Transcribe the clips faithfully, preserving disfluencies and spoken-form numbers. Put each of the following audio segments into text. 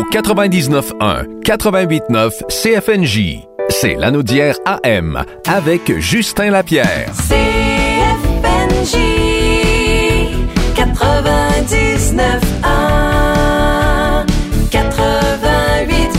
quatre-vingt-dix-neuf un, quatre-vingt-huit neuf C F N J. C'est l'anneau d'hier A M avec Justin Lapierre. C F N J quatre-vingt-dix-neuf un, quatre-vingt-huit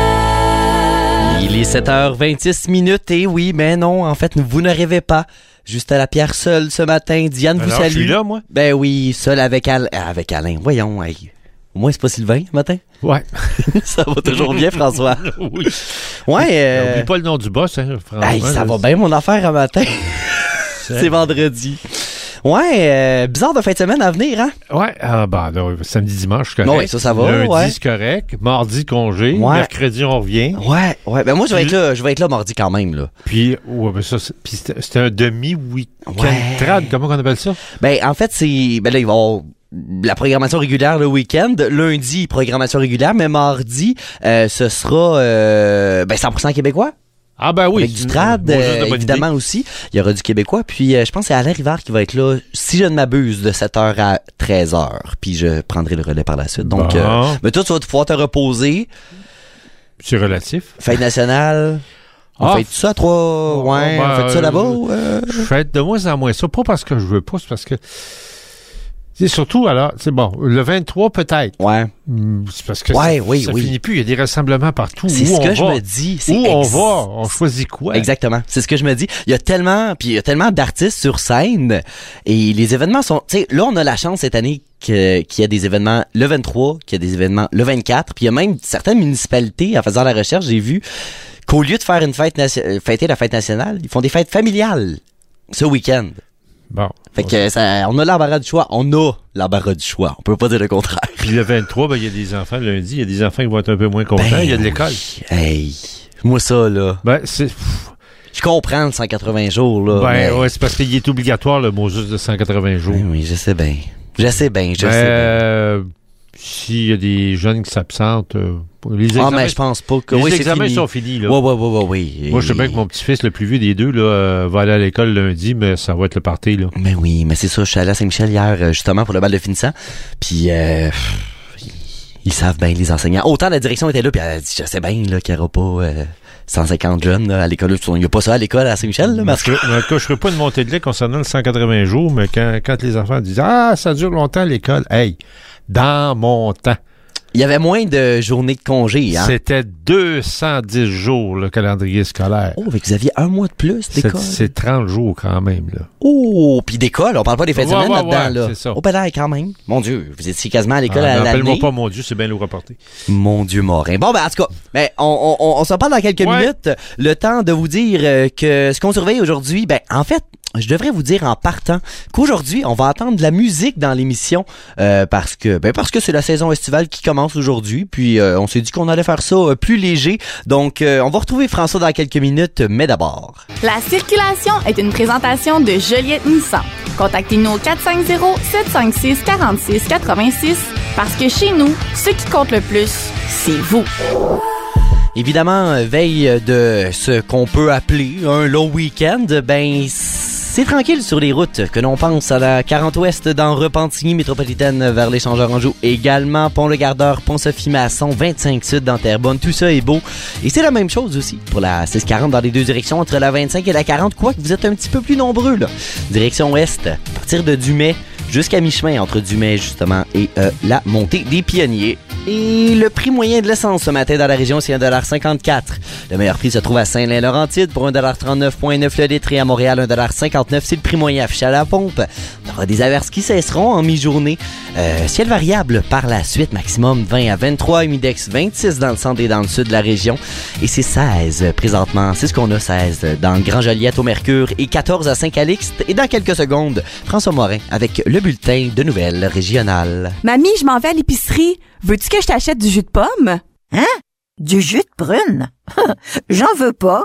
neuf. Il est sept heures vingt-six minutes et oui, mais non, en fait, vous ne rêvez pas. Justin Lapierre seul ce matin. Diane vous Alors, salue. je suis là, moi. Ben oui, seul avec, Al- avec Alain. Voyons, hey. Au moins, c'est pas Sylvain, ce matin? Ouais. Ça va toujours bien, François? Oui. Ouais. Euh... N'oublie pas le nom du boss, hein, François. Hey, ça là, va bien, mon affaire, un matin. C'est, c'est vendredi. Ouais, euh, bizarre de fin de semaine à venir, hein? Ouais, ah bah là, samedi, dimanche, c'est correct. Oui, ça, ça va, Lundi, ouais. c'est correct. Mardi, congé. Ouais. Mercredi, on revient. Ouais, ouais. Ben moi, je vais être là, je vais être là mardi quand même, là. Puis, ouais, ben ça, c'est, puis c'était, c'était un demi-week-end Ouais. trad, comment on appelle ça? Ben, en fait, c'est... Ben là, il va y avoir la programmation régulière le week-end. Lundi, programmation régulière, mais mardi, euh, ce sera euh, ben cent pour cent québécois. Ah ben oui. Avec du trad, euh, évidemment aussi. Il y aura du québécois. Puis euh, je pense que c'est Alain Rivard qui va être là, si je ne m'abuse, de sept heures à treize heures. Puis je prendrai le relais par la suite. Donc, bon. euh, mais toi, tu vas pouvoir te reposer. C'est relatif. Fête nationale. On Ah, fait tout ça à trois... Ouais, ben, on fait tout ça là-bas? euh, euh? Je fais de moins en moins ça. Pas parce que je veux pas, c'est parce que... C'est surtout, alors, c'est bon, le vingt-trois peut-être. Ouais. C'est parce que Ouais, ça, oui, ça oui. finit plus. Il y a des rassemblements partout. C'est Où ce on que je va? me dis. C'est Où ex- on va? On choisit quoi? Exactement. C'est ce que je me dis. Il y a tellement, puis il y a tellement d'artistes sur scène et les événements sont, tu sais, là, on a la chance cette année que, qu'il y a des événements le vingt-trois, qu'il y a des événements le vingt-quatre, puis il y a même certaines municipalités, en faisant la recherche, j'ai vu qu'au lieu de faire une fête, nation- fêter la fête nationale, ils font des fêtes familiales ce week-end. Bon. Fait que ça, on a l'embarras du choix. On a l'embarras du choix. On peut pas dire le contraire. Puis le vingt-trois, ben, il y a des enfants lundi. Il y a des enfants qui vont être un peu moins contents. Ben il y a de oui. l'école. Hey. Moi, ça, là. Ben, c'est, Je comprends le cent quatre-vingts jours, là. ben, mais- ouais, c'est parce qu'il est obligatoire, le mot juste de cent quatre-vingts jours. Oui, oui, je sais bien. Je sais bien, je Ben, sais bien. euh, s'il y a des jeunes qui s'absentent, euh, les Ah, examens, mais je pense pas que... les oui, c'est examens fini. sont finis, là. Ouais, ouais, ouais, ouais, oui. Moi, je sais bien que mon petit-fils, le plus vieux des deux, là, euh, va aller à l'école lundi, mais ça va être le party, là. Mais oui, mais c'est ça, je suis allé à Saint-Michel hier, euh, justement, pour le bal de finissant. Puis, euh, ils savent bien, les enseignants. Autant la direction était là, puis elle a dit, je sais bien, là, qu'il n'y aura pas euh, cent cinquante jeunes, là, à l'école. Il n'y a pas ça à l'école à Saint-Michel, là, parce que... En tout cas, je ferai pas une montée de lait concernant le cent quatre-vingts jours, mais quand, quand les enfants disent « Ah, ça dure longtemps l'école », hey, dans mon temps, Il y avait moins de journées de congé, hein? c'était deux cent dix jours le calendrier scolaire. Oh, mais vous aviez un mois de plus C'est, d'école. c'est trente jours quand même, là. Oh, puis d'école, on parle pas des fêtes de Ouais, semaine ouais, là-dedans, ouais, là. c'est ça. Oh, ben là, quand même. Mon Dieu, vous étiez quasiment à l'école Ah, à l'année. n'appelle-moi pas mon Dieu, c'est bien lourd à porter. Mon Dieu morin. Bon, ben, en tout cas, ben, on, on, on s'en parle dans quelques Ouais. minutes. Le temps de vous dire euh, que ce qu'on surveille aujourd'hui, ben, en fait, je devrais vous dire en partant qu'aujourd'hui, on va entendre de la musique dans l'émission euh, parce que ben parce que c'est la saison estivale qui commence aujourd'hui. Puis euh, on s'est dit qu'on allait faire ça euh, plus léger. Donc, euh, on va retrouver François dans quelques minutes, mais d'abord... La circulation est une présentation de Joliette Nissan. Contactez-nous au quatre cinq zéro, sept cinq six, quatre six huit six parce que chez nous, ce qui compte le plus, c'est vous. Évidemment, euh, veille de ce qu'on peut appeler un long week-end, ben c'est tranquille sur les routes, que l'on pense à la quarante ouest dans Repentigny métropolitaine vers l'échangeur Anjou, également Pont-le-Gardeur, Pont-Sophie-Masson, vingt-cinq sud dans Terrebonne, tout ça est beau. Et c'est la même chose aussi pour la six quarante dans les deux directions entre la vingt-cinq et la quarante, quoique vous êtes un petit peu plus nombreux là. Direction ouest, à partir de Dumais jusqu'à mi-chemin entre Dumais justement et euh, la montée des Pionniers. Et le prix moyen de l'essence ce matin dans la région, c'est un dollar cinquante-quatre. Le meilleur prix se trouve à Saint-Lin-Laurentide pour un dollar trente-neuf virgule neuf le litre et à Montréal, un dollar cinquante-neuf. C'est le prix moyen affiché à la pompe. On aura des averses qui cesseront en mi-journée. Euh, ciel variable par la suite, maximum vingt à vingt-trois, humidex vingt-six dans le centre et dans le sud de la région. Et c'est seize présentement. C'est ce qu'on a, seize dans le Grand Joliette au Mercure et quatorze à Saint-Calixte. Et dans quelques secondes, François Morin avec le bulletin de nouvelles régionales. Mamie, je m'en vais à l'épicerie. Veux-tu que je t'achète du jus de pomme? Hein? Du jus de prune? J'en veux pas.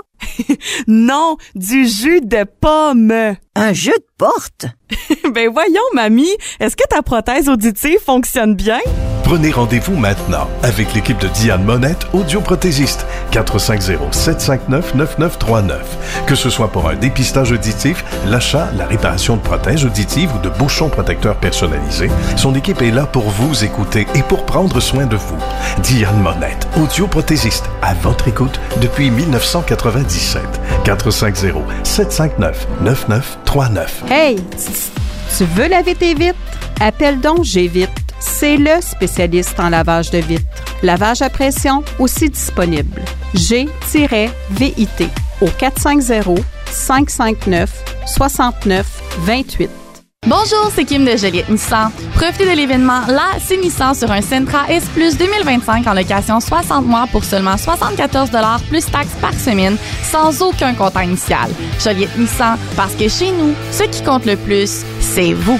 Non, du jus de pomme. Un jus de porte? Ben voyons, mamie, est-ce que ta prothèse auditive fonctionne bien? Prenez rendez-vous maintenant avec l'équipe de Diane Monette, audioprothésiste, quatre cinq zéro, sept cinq neuf, neuf neuf trois neuf. Que ce soit pour un dépistage auditif, l'achat, la réparation de prothèses auditives ou de bouchons protecteurs personnalisés, son équipe est là pour vous écouter et pour prendre soin de vous. Diane Monette, audioprothésiste, à votre écoute depuis dix-neuf cent quatre-vingt-dix-sept. quatre cinq zéro, sept cinq neuf, neuf neuf trois neuf. Hey, tu veux laver tes vitres? Appelle donc G-Vite. C'est le spécialiste en lavage de vitres. Lavage à pression aussi disponible. G V I T au quatre cinq zéro, cinq cinq neuf, six neuf deux huit. Bonjour, c'est Kim de Joliette Nissan. Profitez de l'événement La C'est Nissan sur un Sentra S Plus deux mille vingt-cinq en location soixante mois pour seulement soixante-quatorze dollars plus taxes par semaine, sans aucun comptant initial. Joliette Nissan, parce que chez nous, ce qui compte le plus, c'est vous.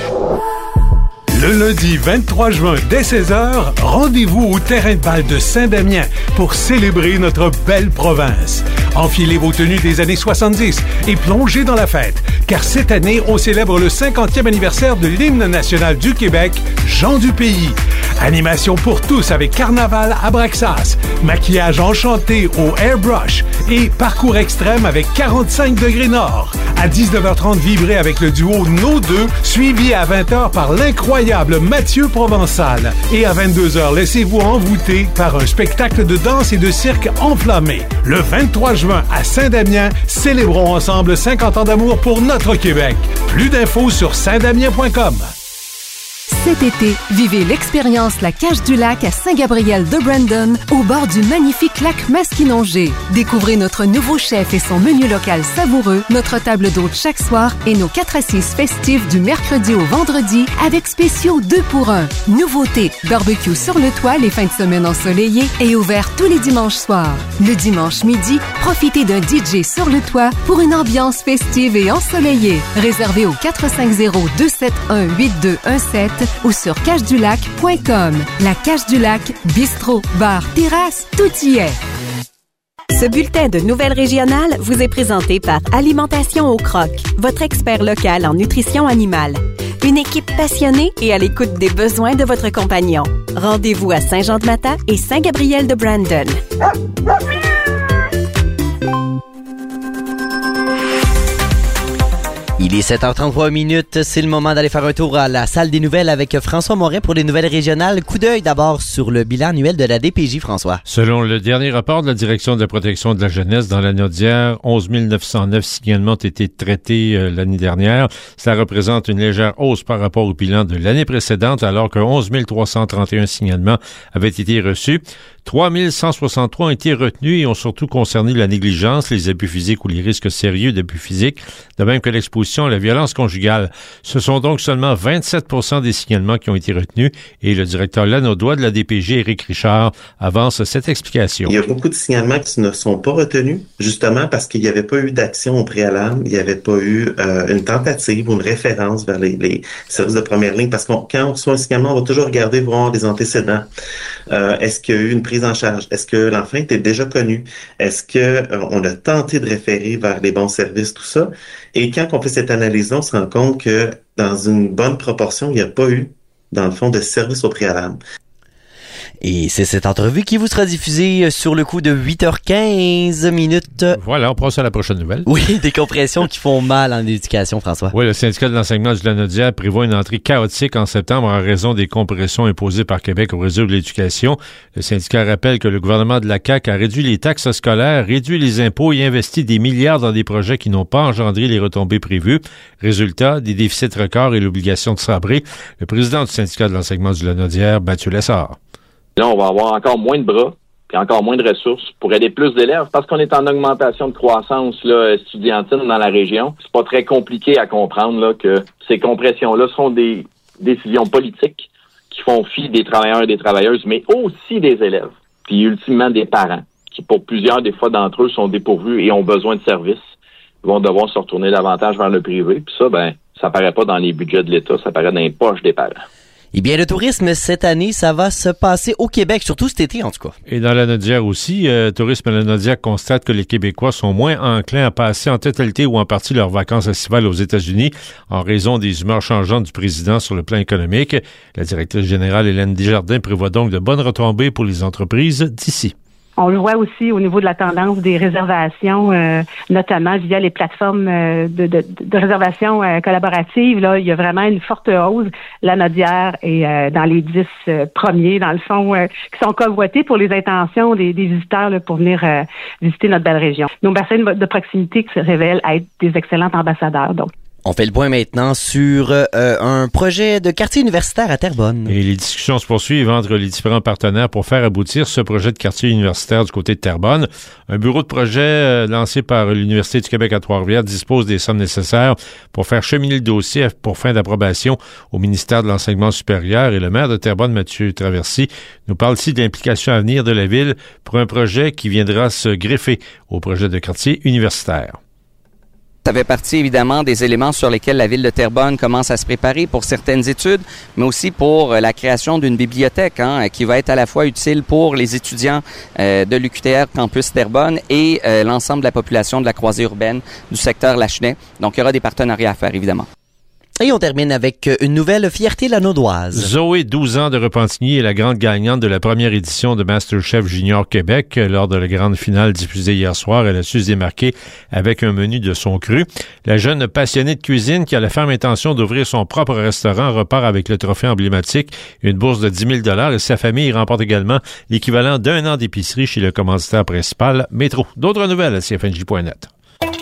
Le lundi vingt-trois juin, dès seize heures, rendez-vous au terrain de balle de Saint-Damien pour célébrer notre belle province. Enfilez vos tenues des années soixante-dix et plongez dans la fête, car cette année, on célèbre le cinquantième anniversaire de l'hymne national du Québec, Jean du Pays. Animation pour tous avec carnaval à Braxas, maquillage enchanté au airbrush et parcours extrême avec quarante-cinq degrés nord. À dix-neuf heures trente, vibrez avec le duo Nos Deux, suivi à vingt heures par l'incroyable Mathieu Provençal. Et à vingt-deux heures, laissez-vous envoûter par un spectacle de danse et de cirque enflammé. Le vingt-trois juin, à Saint-Damien, célébrons ensemble cinquante ans d'amour pour notre Québec. Plus d'infos sur saint damien point com. Cet été, vivez l'expérience La Cage du Lac à Saint-Gabriel-de-Brandon, au bord du magnifique lac Masquinongé. Découvrez notre nouveau chef et son menu local savoureux, notre table d'hôte chaque soir et nos quatre assises festives du mercredi au vendredi avec spéciaux deux pour un. Nouveauté, barbecue sur le toit les fins de semaine ensoleillées et ouvert tous les dimanches soirs. Le dimanche midi, profitez d'un D J sur le toit pour une ambiance festive et ensoleillée. Réservé au quatre cinq zéro, deux sept un, huit deux un sept ou sur cage du lac point com. La Cage du Lac, bistrot, bar, terrasse, tout y est. Ce bulletin de nouvelles régionales vous est présenté par Alimentation au Croc, votre expert local en nutrition animale. Une équipe passionnée et à l'écoute des besoins de votre compagnon. Rendez-vous à Saint-Jean-de-Mata et Saint-Gabriel-de-Brandon. Il est sept heures trente-trois minutes, c'est le moment d'aller faire un tour à la salle des nouvelles avec François Morin pour les nouvelles régionales. Coup d'œil d'abord sur le bilan annuel de la D P J, François. Selon le dernier rapport de la Direction de la protection de la jeunesse, dans l'année d'hier, onze mille neuf cent neuf signalements ont été traités euh, l'année dernière. Ça représente une légère hausse par rapport au bilan de l'année précédente, alors que onze mille trois cent trente et un signalements avaient été reçus. trois mille cent soixante-trois ont été retenus et ont surtout concerné la négligence, les abus physiques ou les risques sérieux d'abus physiques, de même que l'exposition à la violence conjugale. Ce sont donc seulement vingt-sept pour cent des signalements qui ont été retenus et le directeur lanaudois de la D P J, Éric Richard, avance cette explication. Il y a beaucoup de signalements qui ne sont pas retenus, justement parce qu'il n'y avait pas eu d'action au préalable, il n'y avait pas eu euh, une tentative ou une référence vers les, les services de première ligne, parce que quand on reçoit un signalement, on va toujours regarder, voir les antécédents. Euh, est-ce qu'il y a eu une prise en charge? Est-ce que l'enfant était déjà connu? Est-ce que euh, on a tenté de référer vers les bons services, tout ça? Et quand on fait cette analyse-là, on se rend compte que dans une bonne proportion, il n'y a pas eu, dans le fond, de service au préalable. Et c'est cette entrevue qui vous sera diffusée sur le coup de huit heures quinze minutes. Voilà, on passe à la prochaine nouvelle. Oui, des compressions qui font mal en éducation, François. Oui, le syndicat de l'enseignement du Lanaudière prévoit une entrée chaotique en septembre en raison des compressions imposées par Québec au réseau de l'éducation. Le syndicat rappelle que le gouvernement de la C A Q a réduit les taxes scolaires, réduit les impôts et investi des milliards dans des projets qui n'ont pas engendré les retombées prévues. Résultat, des déficits records et l'obligation de sabrer. Le président du syndicat de l'enseignement du Lanaudière, Mathieu Lessard. Là, on va avoir encore moins de bras, puis encore moins de ressources pour aider plus d'élèves, parce qu'on est en augmentation de croissance là, estudiantine dans la région. C'est pas très compliqué à comprendre là que ces compressions-là sont des décisions politiques qui font fi des travailleurs et des travailleuses, mais aussi des élèves, puis ultimement des parents, qui pour plusieurs des fois d'entre eux sont dépourvus et ont besoin de services. Ils vont devoir se retourner davantage vers le privé, puis ça, ben, ça paraît pas dans les budgets de l'État, ça paraît dans les poches des parents. Eh bien, le tourisme, cette année, ça va se passer au Québec, surtout cet été, en tout cas. Et dans la Lanaudière aussi, euh, Tourisme Lanaudière constate que les Québécois sont moins enclins à passer en totalité ou en partie leurs vacances estivales aux États-Unis en raison des humeurs changeantes du président sur le plan économique. La directrice générale Hélène Desjardins prévoit donc de bonnes retombées pour les entreprises d'ici. On le voit aussi au niveau de la tendance des réservations, euh, notamment via les plateformes euh, de, de, de réservation euh, collaboratives. Là, il y a vraiment une forte hausse. La Lanaudière est euh, dans les dix euh, premiers, dans le fond, euh, qui sont convoités pour les intentions des, des visiteurs là, pour venir euh, visiter notre belle région. Nos bassins de, de proximité qui se révèlent être des excellents ambassadeurs. Donc. On fait le point maintenant sur euh, un projet de quartier universitaire à Terrebonne. Et les discussions se poursuivent entre les différents partenaires pour faire aboutir ce projet de quartier universitaire du côté de Terrebonne. Un bureau de projet euh, lancé par l'Université du Québec à Trois-Rivières dispose des sommes nécessaires pour faire cheminer le dossier pour fin d'approbation au ministère de l'Enseignement supérieur. Et le maire de Terrebonne, Mathieu Traversy, nous parle ici de l'implication à venir de la ville pour un projet qui viendra se greffer au projet de quartier universitaire. Ça fait partie évidemment des éléments sur lesquels la ville de Terrebonne commence à se préparer pour certaines études, mais aussi pour la création d'une bibliothèque hein, qui va être à la fois utile pour les étudiants euh, de l'U Q T R Campus Terrebonne et euh, l'ensemble de la population de la croisée urbaine du secteur Lachenay. Donc il y aura des partenariats à faire évidemment. Et on termine avec une nouvelle fierté lanaudoise. Zoé, douze ans de Repentigny, est la grande gagnante de la première édition de MasterChef Junior Québec. Lors de la grande finale diffusée hier soir, elle a su se démarquer avec un menu de son cru. La jeune passionnée de cuisine qui a la ferme intention d'ouvrir son propre restaurant repart avec le trophée emblématique, une bourse de dix mille dollars et sa famille remporte également l'équivalent d'un an d'épicerie chez le commanditaire principal Métro. D'autres nouvelles à C F N J point net.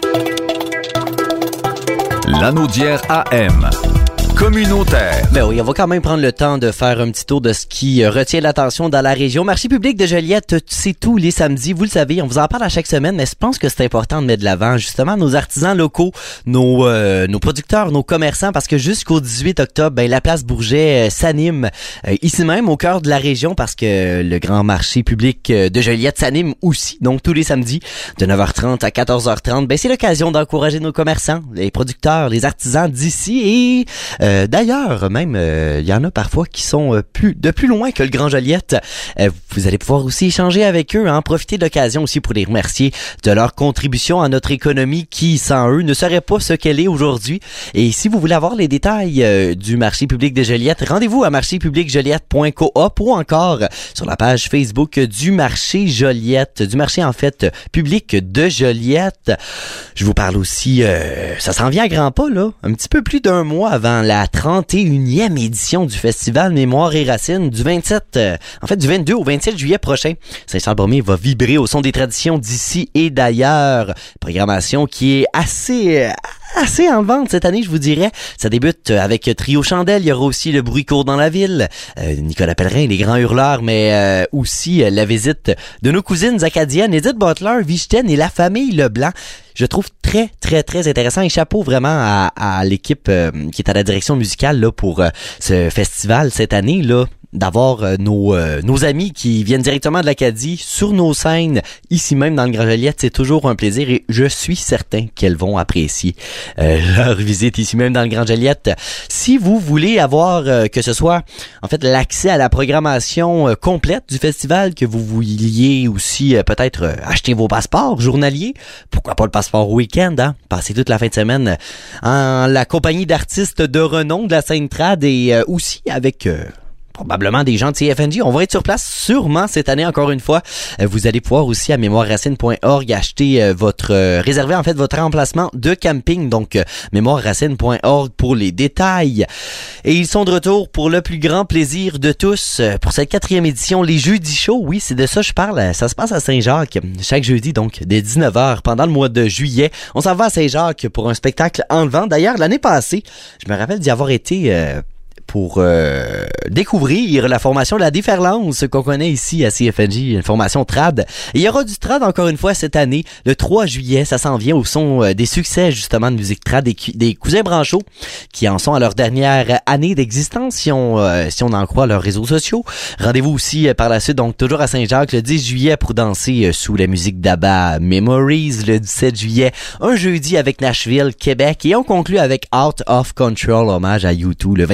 Lanaudière A M. Communautaire. Ben oui, on va quand même prendre le temps de faire un petit tour de ce qui retient l'attention dans la région. Marché public de Joliette, c'est tous les samedis, vous le savez, on vous en parle à chaque semaine, mais je pense que c'est important de mettre de l'avant justement nos artisans locaux, nos euh, nos producteurs, nos commerçants, parce que jusqu'au dix-huit octobre, ben la place Bourget euh, s'anime euh, ici même au cœur de la région, parce que le grand marché public de Joliette s'anime aussi, donc tous les samedis de neuf heures trente à quatorze heures trente. Ben c'est l'occasion d'encourager nos commerçants, les producteurs, les artisans d'ici et euh, Euh, d'ailleurs, même, il euh, y en a parfois qui sont euh, plus de plus loin que le Grand Joliette. Euh, vous allez pouvoir aussi échanger avec eux, hein, profiter de l'occasion aussi pour les remercier de leur contribution à notre économie qui, sans eux, ne serait pas ce qu'elle est aujourd'hui. Et si vous voulez avoir les détails euh, du marché public de Joliette, rendez-vous à marché public joliette point coop ou encore sur la page Facebook du marché Joliette, du marché en fait public de Joliette. Je vous parle aussi, euh, ça s'en vient à grands pas, là, un petit peu plus d'un mois avant la trente et unième édition du Festival Mémoire et Racines du vingt-sept, euh, en fait du vingt-deux au vingt-sept juillet prochain. Saint-Charles-Borromée va vibrer au son des traditions d'ici et d'ailleurs. Programmation qui est assez... Euh, assez en vente cette année, je vous dirais. Ça débute avec Trio Chandelle. Il y aura aussi le bruit court dans la ville. Euh, Nicolas Pellerin, les grands hurleurs, mais euh, aussi euh, la visite de nos cousines acadiennes, Edith Butler, Vichten et la famille Leblanc. Je trouve très, très, très intéressant et chapeau vraiment à, à l'équipe euh, qui est à la direction musicale là pour euh, ce festival cette année là. D'avoir euh, nos euh, nos amis qui viennent directement de l'Acadie sur nos scènes ici même dans le Grand Joliette, c'est toujours un plaisir et je suis certain qu'elles vont apprécier euh, leur visite ici même dans le Grand Joliette. Si vous voulez avoir euh, que ce soit en fait l'accès à la programmation euh, complète du festival, que vous vouliez aussi euh, peut-être euh, acheter vos passeports journaliers, pourquoi pas le passeport week-end, hein, passer toute la fin de semaine en la compagnie d'artistes de renom de la scène trad et euh, aussi avec euh, probablement des gens de C F N J. On va être sur place sûrement cette année encore une fois. Euh, vous allez pouvoir aussi à mémoire racine point org acheter euh, votre euh, réserver en fait votre emplacement de camping. Donc euh, mémoire racine point org pour les détails. Et ils sont de retour pour le plus grand plaisir de tous euh, pour cette quatrième édition, les Jeudis Show. Oui, c'est de ça que je parle. Ça se passe à Saint-Jacques chaque jeudi donc dès dix-neuf heures pendant le mois de juillet. On s'en va à Saint-Jacques pour un spectacle enlevant. D'ailleurs, l'année passée, je me rappelle d'y avoir été euh, pour euh, découvrir la formation de la déferlance qu'on connaît ici à C F N J, une formation trad. Et il y aura du trad encore une fois cette année, le trois juillet, ça s'en vient au son euh, des succès justement de musique trad des, des Cousins Branchot qui en sont à leur dernière année d'existence si on, euh, si on en croit leurs réseaux sociaux. Rendez-vous aussi euh, par la suite, donc toujours à Saint-Jacques le dix juillet pour danser euh, sous la musique d'Abba Memories, le dix-sept juillet, un jeudi avec Nashville, Québec et on conclut avec Out of Control, hommage à U deux le vingt-quatre juillet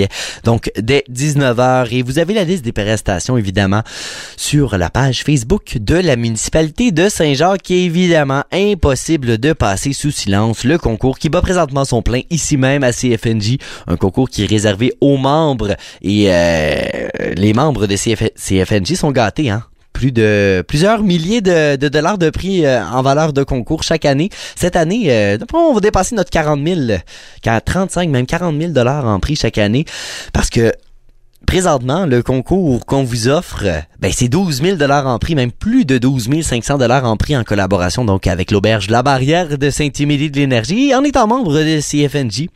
juillet. Donc, dès dix-neuf heures. Et vous avez la liste des prestations, évidemment, sur la page Facebook de la municipalité de Saint-Jacques. Et évidemment, impossible de passer sous silence le concours qui bat présentement son plein ici même à C F N J. Un concours qui est réservé aux membres. Et euh, les membres de C F- C F N J sont gâtés, hein? Plus de plusieurs milliers de, de dollars de prix euh, en valeur de concours chaque année. Cette année, euh, on va dépasser notre quarante mille, trente-cinq, même quarante mille dollars en prix chaque année. Parce que présentement, le concours qu'on vous offre, ben c'est douze mille dollars en prix, même plus de douze mille cinq cents dollars en prix en collaboration donc avec l'Auberge La Barrière de Saint-Émilie de l'Énergie en étant membre de C F N J.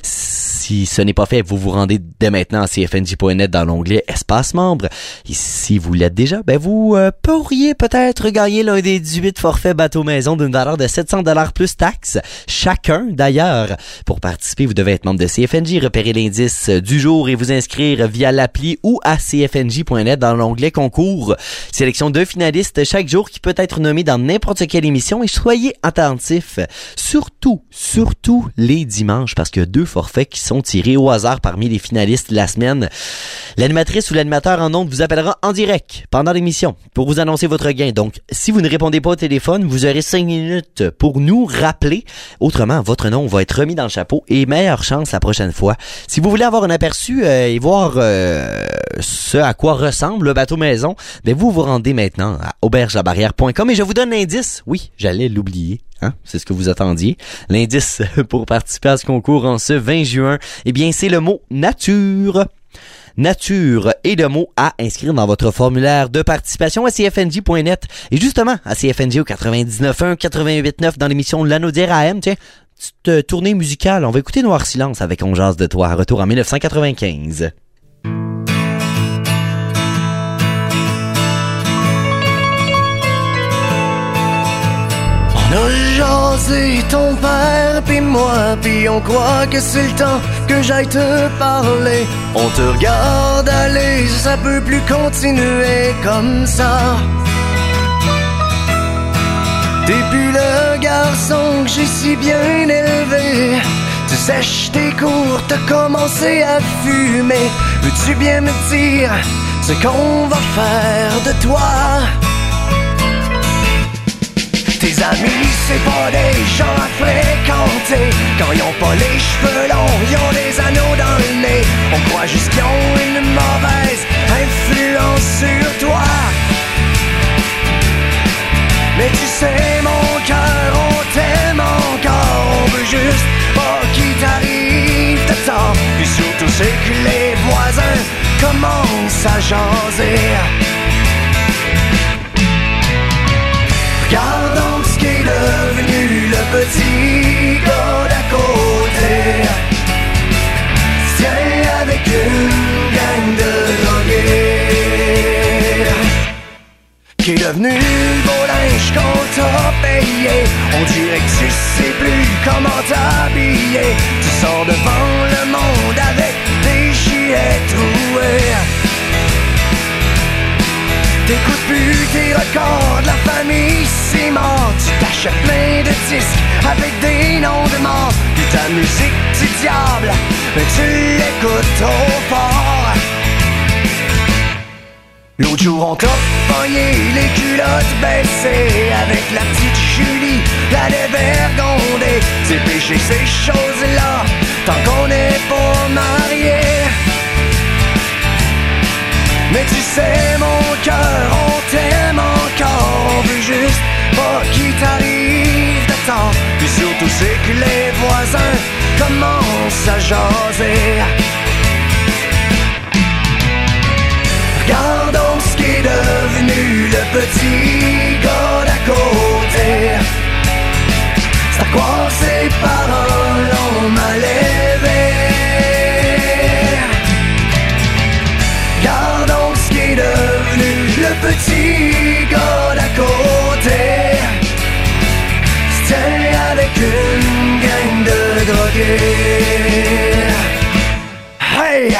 Si ce n'est pas fait, vous vous rendez dès maintenant à c f n j point net dans l'onglet Espace membres. Et si vous l'êtes déjà, ben vous euh, pourriez peut-être gagner l'un des dix-huit forfaits bateau maison d'une valeur de sept cents dollars plus taxes, chacun d'ailleurs. Pour participer, vous devez être membre de C F N J, repérer l'indice du jour et vous inscrire via l'appli ou à c f n j point net dans l'onglet concours. Sélection de finalistes chaque jour qui peut être nommé dans n'importe quelle émission et soyez attentifs. Surtout, surtout les dimanches parce qu'il y a deux forfaits qui sont tirés au hasard parmi les finalistes de la semaine. L'animatrice ou l'animateur en ondes vous appellera en direct pendant l'émission pour vous annoncer votre gain. Donc, si vous ne répondez pas au téléphone, vous aurez cinq minutes pour nous rappeler. Autrement, votre nom va être remis dans le chapeau et meilleure chance la prochaine fois. Si vous voulez avoir un aperçu euh, et voir euh, ce à quoi ressemble le bateau maison, ben vous vous rendez maintenant à auberge la barrière point com et je vous donne l'indice. Oui, j'allais l'oublier. Hein? C'est ce que vous attendiez. L'indice pour participer à ce concours en ce vingt juin, eh bien, c'est le mot nature. Nature et le mot à inscrire dans votre formulaire de participation à c f n j point net. Et justement, à C F N J au quatre-vingt-dix-neuf un, quatre-vingt-huit neuf dans l'émission Lanaudière A M, tiens, petite tournée musicale. On va écouter Noir Silence avec On jase de toi. Retour en dix-neuf cent quatre-vingt-quinze. On a jasé ton père pis moi pis on croit que c'est le temps que j'aille te parler. On te regarde aller, ça peut plus continuer comme ça. T'es plus le garçon que j'ai si bien élevé. Tu sèches tes cours, t'as commencé à fumer. Veux-tu bien me dire ce qu'on va faire de toi? Tes amis, c'est pas des gens à fréquenter. Quand ils ont pas les cheveux longs, ils ont des anneaux dans le nez. On croit juste qu'ils ont une mauvaise influence sur toi. Mais tu sais, mon cœur, on t'aime encore. On veut juste pas qu'il t'arrive de tort. Puis surtout, c'est que les voisins commencent à jaser. Regardons ce qu'est devenu le petit gars d'à côté. Tiens avec une gang de drogués. Qui est devenu le beau linge qu'on t'a payé. On dirait que tu sais plus comment t'habiller. Tu sors devant le monde avec des gilets troués. T'écoutes plus tes records de la famille Simard. Tu t'achètes plein de disques avec des noms de morts. Puis ta musique du diable, mais tu l'écoutes trop fort. L'autre jour on t'a pogné les culottes baissées avec la petite Julie, la dévergondée. C'est péché ces choses-là tant qu'on n'est pas mariés. Mais tu sais mon cœur, on t'aime encore. On veut juste pas qu'il t'arrive de temps. Puis surtout c'est que les voisins commencent à jaser. Regardons ce qui est devenu le petit gars d'à côté. C'est à croire ses parents l'ont mal élevé. Regardons ce qui est devenu le petit gars d'à côté. Tiens avec une gang de drogués. Hey!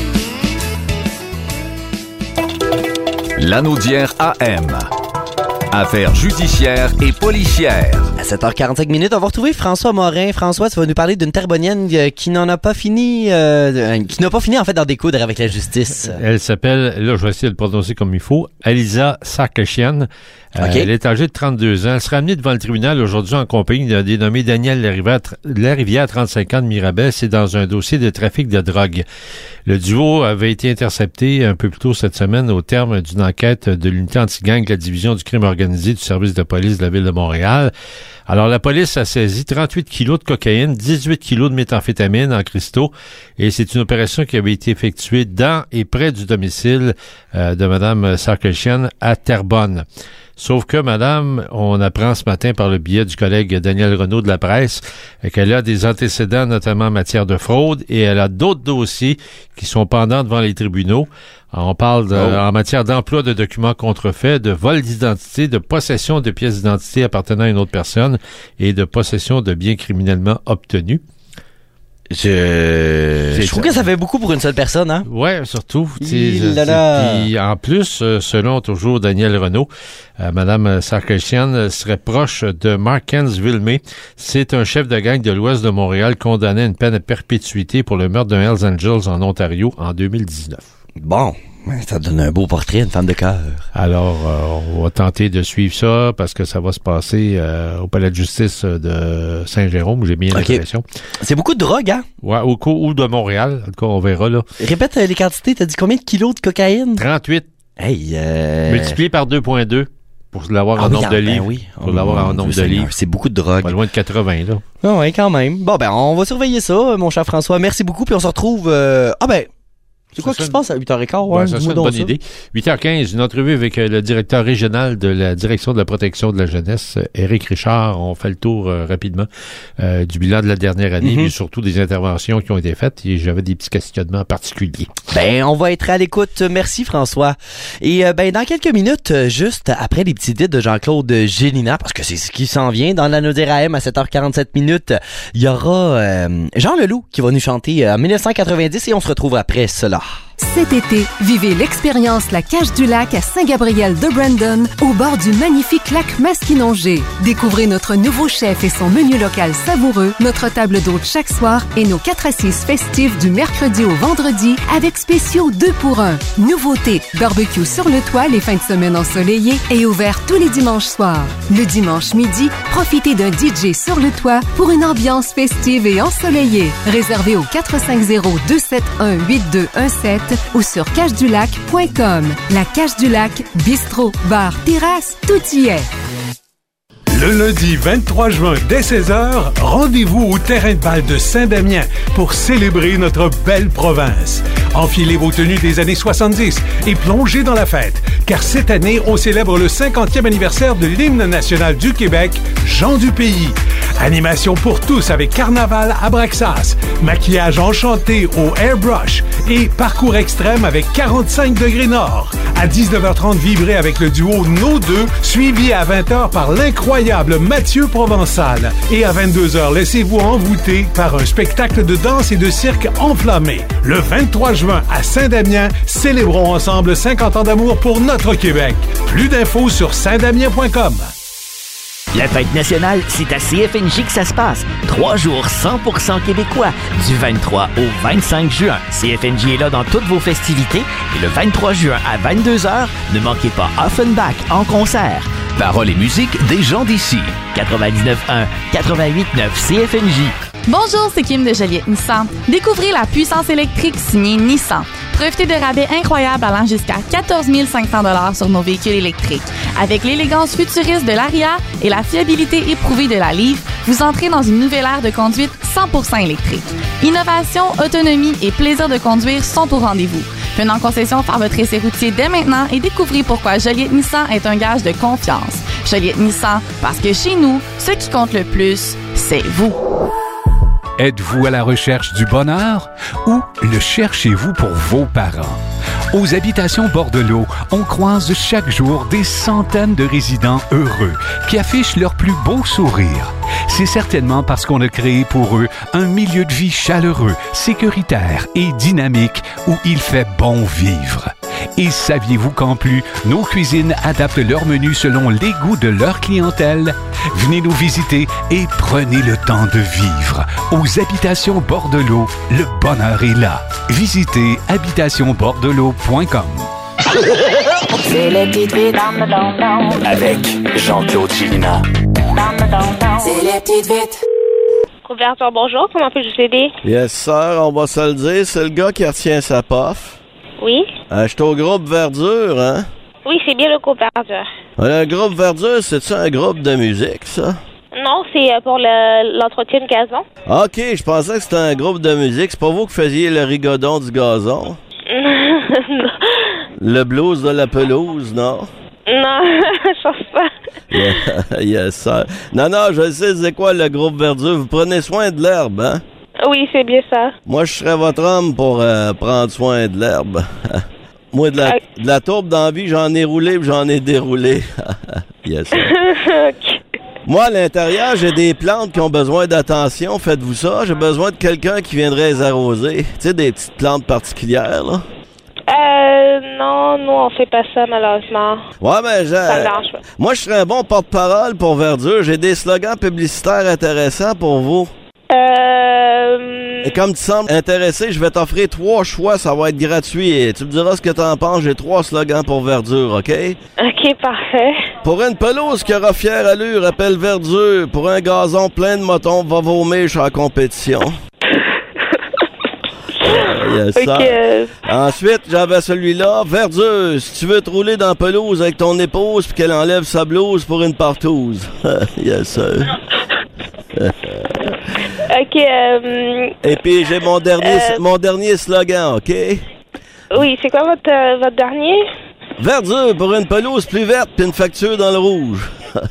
Lanaudière A M. Affaires judiciaires et policières. À sept heures quarante-cinq minutes, on va retrouver François Morin. François, tu vas nous parler d'une Terrebonnienne qui n'en a pas fini, euh, qui n'a pas fini en fait d'en découdre avec la justice. Elle s'appelle, là je vais essayer de le prononcer comme il faut, Elisa Sarkisian. Euh, Okay. Elle est âgée de trente-deux ans. Elle sera amenée devant le tribunal aujourd'hui en compagnie d'un dénommé Daniel Larivière, Larivière, trente-cinq ans de Mirabel. C'est dans un dossier de trafic de drogue. Le duo avait été intercepté un peu plus tôt cette semaine au terme d'une enquête de l'unité anti-gang de la division du crime organisé du service de police de la ville de Montréal. Alors, la police a saisi trente-huit kilos de cocaïne, dix-huit kilos de méthamphétamine en cristaux, et c'est une opération qui avait été effectuée dans et près du domicile euh, de Mme Sarkisian à Terrebonne. Sauf que, madame, on apprend ce matin par le biais du collègue Daniel Renaud de la presse qu'elle a des antécédents, notamment en matière de fraude, et elle a d'autres dossiers qui sont pendants devant les tribunaux. On parle de, oh. en matière d'emploi de documents contrefaits, de vol d'identité, de possession de pièces d'identité appartenant à une autre personne et de possession de biens criminellement obtenus. Je, je trouve que ça fait beaucoup pour une seule personne, hein? Ouais, surtout. Il là là. Puis, en plus, selon toujours Daniel Renaud, euh, Madame Sarkisian serait proche de Mark-Hens Villemé. C'est un chef de gang de l'ouest de Montréal condamné à une peine à perpétuité pour le meurtre d'un Hells Angels en Ontario en deux mille dix-neuf. Bon. Ça donne un beau portrait, une femme de cœur. Alors, euh, on va tenter de suivre ça parce que ça va se passer euh, au palais de justice de Saint-Jérôme, j'ai bien okay. l'impression. C'est beaucoup de drogue, hein? Ouais, au ou de Montréal. En tout cas, on verra, là. Répète euh, les quantités. T'as dit combien de kilos de cocaïne? trente-huit. Hey, euh... Multiplié par deux virgule deux pour l'avoir ah, en oui, nombre de ben livres. Oui. Pour l'avoir oh, en nombre Dieu de Seigneur, livres. C'est beaucoup de drogue. Pas loin de quatre-vingts, là. Ah ouais, quand même. Bon, ben, on va surveiller ça, mon cher François. Merci beaucoup, puis on se retrouve... Euh... Ah ben... C'est quoi qui se passe à huit heures quinze? Ouais, ouais, ça serait une bonne ça. idée. huit heures quinze, une entrevue avec le directeur régional de la Direction de la protection de la jeunesse, Éric Richard. On fait le tour euh, rapidement euh, du bilan de la dernière année, mm-hmm. mais surtout des interventions qui ont été faites. Et j'avais des petits questionnements particuliers. Ben, on va être à l'écoute. Merci, François. Et euh, ben, dans quelques minutes, juste après les petits titres de Jean-Claude Gélina, parce que c'est ce qui s'en vient dans la Naudière A M à sept heures quarante-sept minutes, il y aura euh, Jean Leloup qui va nous chanter en dix-neuf cent quatre-vingt-dix et on se retrouve après cela. Cet été, vivez l'expérience La Cage du Lac à Saint-Gabriel de Brandon, au bord du magnifique lac Masquinongé. Découvrez notre nouveau chef et son menu local savoureux, notre table d'hôte chaque soir et nos quatre assises festives du mercredi au vendredi avec spéciaux deux pour un. Nouveauté, barbecue sur le toit les fins de semaine ensoleillées et ouvert tous les dimanches soirs. Le dimanche midi, profitez d'un D J sur le toit pour une ambiance festive et ensoleillée. Réservé au quatre cinq zéro, deux sept un, huit deux un sept ou sur cage du lac point com. La Cage du Lac, bistrot, bar, terrasse, tout y est. Le lundi vingt-trois juin, dès seize heures, rendez-vous au terrain de balle de Saint-Damien pour célébrer notre belle province. Enfilez vos tenues des années soixante-dix et plongez dans la fête, car cette année, on célèbre le cinquantième anniversaire de l'hymne national du Québec, Jean du Pays. Animation pour tous avec carnaval à Braxas, maquillage enchanté au airbrush et parcours extrême avec quarante-cinq degrés nord. À dix-neuf heures trente, vibrez avec le duo Nos Deux, suivi à vingt heures par l'incroyable Mathieu Provençal. Et à vingt-deux heures, laissez-vous envoûter par un spectacle de danse et de cirque enflammé. Le vingt-trois juin, à Saint-Damien, célébrons ensemble cinquante ans d'amour pour notre Québec. Plus d'infos sur saint damien point com. La fête nationale, c'est à C F N J que ça se passe. Trois jours cent pour cent québécois, du vingt-trois au vingt-cinq juin. C F N J est là dans toutes vos festivités. Et le vingt-trois juin à vingt-deux heures, ne manquez pas Offenbach en concert. Paroles et musique des gens d'ici. quatre-vingt-dix-neuf un, quatre-vingt-huit neuf C F N J. Bonjour, c'est Kim de Joliette Nissan. Découvrez la puissance électrique signée Nissan. Profitez de rabais incroyables allant jusqu'à quatorze mille cinq cents dollars sur nos véhicules électriques. Avec l'élégance futuriste de l'Aria et la fiabilité éprouvée de la Leaf, vous entrez dans une nouvelle ère de conduite cent pour cent électrique. Innovation, autonomie et plaisir de conduire sont au rendez-vous. Venez en concession faire votre essai routier dès maintenant et découvrez pourquoi Joliette Nissan est un gage de confiance. Joliette Nissan, parce que chez nous, ce qui compte le plus, c'est vous. Êtes-vous à la recherche du bonheur ou le cherchez-vous pour vos parents? Aux habitations Bordelot, on croise chaque jour des centaines de résidents heureux qui affichent leur plus beau sourire. C'est certainement parce qu'on a créé pour eux un milieu de vie chaleureux, sécuritaire et dynamique où il fait bon vivre. Et saviez-vous qu'en plus, nos cuisines adaptent leur menu selon les goûts de leur clientèle? Venez nous visiter et prenez le temps de vivre. Aux Habitations Bordelot, le bonheur est là. Visitez habitation bordelot point com. C'est les petites vites dans le don-don. Avec Jean-Claude Chilina. Dans le don-don. C'est les petites vites. Couverture, bonjour. Comment puis-je vous aider? Yes, sir, on va se le dire. C'est le gars qui retient sa pof. Oui? Euh, je suis au groupe Verdure, hein? Oui, c'est bien le groupe Verdure. Euh, le groupe Verdure, c'est-tu un groupe de musique, ça? Non, c'est euh, pour le, l'entretien de gazon. OK, je pensais que c'était un groupe de musique. C'est pas vous qui faisiez le rigodon du gazon? Le blues de la pelouse, non? Non, je pense pas. Yeah, yes, sir. Non, non, je sais c'est quoi le groupe Verdure. Vous prenez soin de l'herbe, hein? Oui, c'est bien ça. Moi, je serais votre homme pour euh, prendre soin de l'herbe. Moi, de la, okay. de la tourbe dans la vie, j'en ai roulé puis j'en ai déroulé. Yes, sir. Okay. Moi, à l'intérieur, j'ai des plantes qui ont besoin d'attention. Faites-vous ça? J'ai besoin de quelqu'un qui viendrait les arroser. Tu sais, des petites plantes particulières, là. Euh, non, nous, on fait pas ça, malheureusement. Ouais, mais j'ai... Ça me dérange pas. Moi, je serais un bon porte-parole pour Verdure. J'ai des slogans publicitaires intéressants pour vous. Euh... Et comme tu sembles intéressé, je vais t'offrir trois choix, ça va être gratuit. Et tu me diras ce que t'en penses. J'ai trois slogans pour Verdure, OK? OK, parfait. Pour une pelouse qui aura fière allure, appelle Verdure. Pour un gazon plein de motons, va vomir, je suis en compétition. Yes, okay. Ensuite, j'avais celui-là. Verdure, si tu veux te rouler dans la pelouse avec ton épouse puis qu'elle enlève sa blouse pour une partouze. Yes, sir. OK. Euh, Et puis, j'ai mon dernier euh, mon dernier slogan, OK? Oui, c'est quoi votre, euh, votre dernier? Verdure pour une pelouse plus verte puis une facture dans le rouge.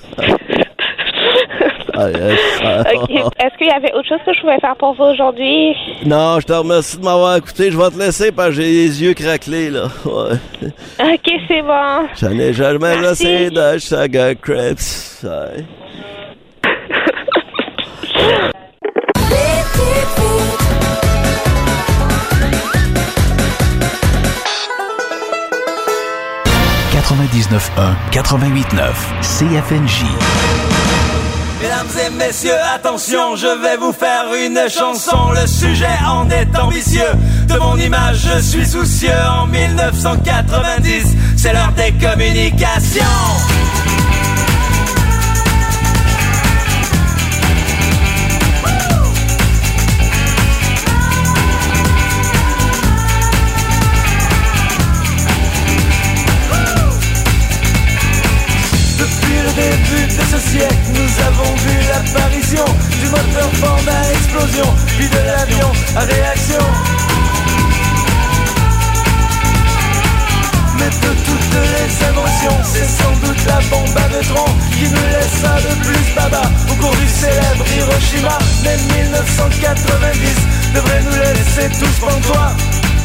Ah, yes. OK. Est-ce qu'il y avait autre chose que je pouvais faire pour vous aujourd'hui? Non, je te remercie de m'avoir écouté. Je vais te laisser parce que j'ai les yeux craquelés, là. Ouais. OK, c'est bon. J'en ai jamais assez de Saga Crepes. Ouais. quatre-vingt-dix-neuf un, quatre-vingt-huit neuf, C F N J. Mesdames et messieurs, attention, je vais vous faire une chanson. Le sujet en est ambitieux. De mon image, je suis soucieux. En mille neuf cent quatre-vingt-dix, c'est l'heure des communications. Siècle, nous avons vu l'apparition du moteur Ford à explosion, puis de l'avion à réaction. Mais de toutes les émotions, c'est sans doute la bombe à neutrons qui nous laissa le plus baba au cours du célèbre Hiroshima. Mais mille neuf cent quatre-vingt-dix devrait nous laisser tous pantois,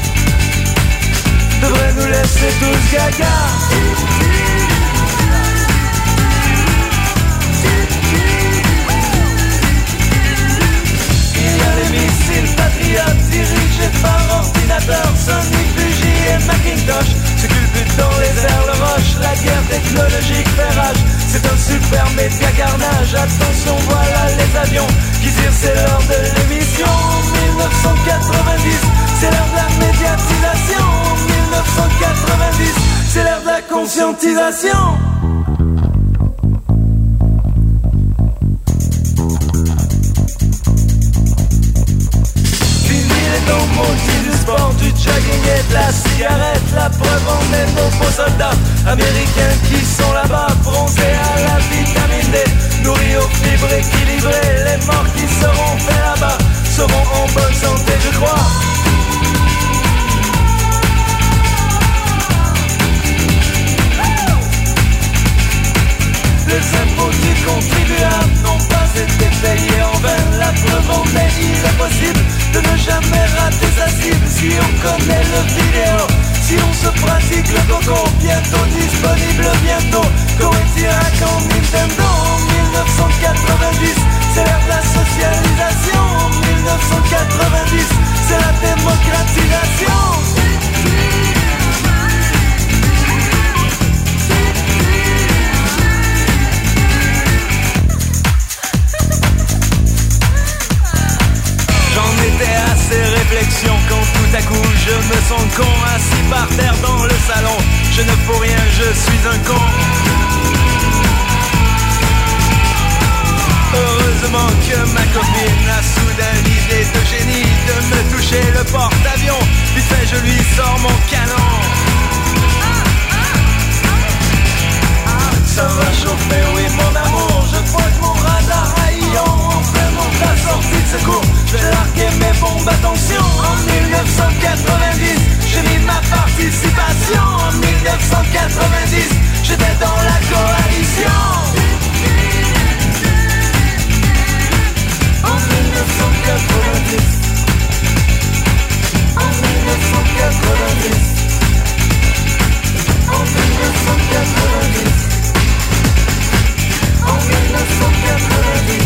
devrait nous laisser tous gaga. Missiles patriotes dirigés par ordinateur, Sony, Fuji et Macintosh se culbutent dans les airs, le roche, la guerre technologique fait rage. C'est un super média carnage, attention voilà les avions qui tirent, c'est l'heure de l'émission. mille neuf cent quatre-vingt-dix, c'est l'heure de la médiatisation. mille neuf cent quatre-vingt-dix, c'est l'heure de la conscientisation. Du sport, du jogging et de la cigarette. La preuve en est nos beaux soldats américains qui sont là-bas, bronzés à la vitamine D, nourris aux fibres équilibrées. Les morts qui seront faits là-bas seront en bonne santé, je crois. Les impôts du contribuable n'ont pas été payés en vain. La preuve en est, il est possible de ne jamais rater sa cible. Si on connaît le vidéo, si on se pratique le coco, bientôt disponible, bientôt Coetillac en Nintendo. mille neuf cent quatre-vingt-dix, c'est l'ère de la socialisation. mille neuf cent quatre-vingt-dix, c'est la démocratisation. sens con, assis par terre dans le salon. Je ne fous rien, je suis un con. Heureusement que ma copine a soudain l'idée de génie de me toucher le porte-avions. Vite fait, je lui sors mon canon. Ça va chauffer, oui mon amour. Je pointe mon radar à Lyon. En plein de la sortie de secours, je vais larguer mes bombes, attention. En dix-neuf cent quatre-vingt-dix, j'ai mis ma participation. En dix-neuf cent quatre-vingt-dix, j'étais dans la coalition. En dix-neuf cent quatre-vingt-dix, en dix-neuf cent quatre-vingt-dix, en dix-neuf cent quatre-vingt-dix, en dix-neuf cent quatre-vingt-dix.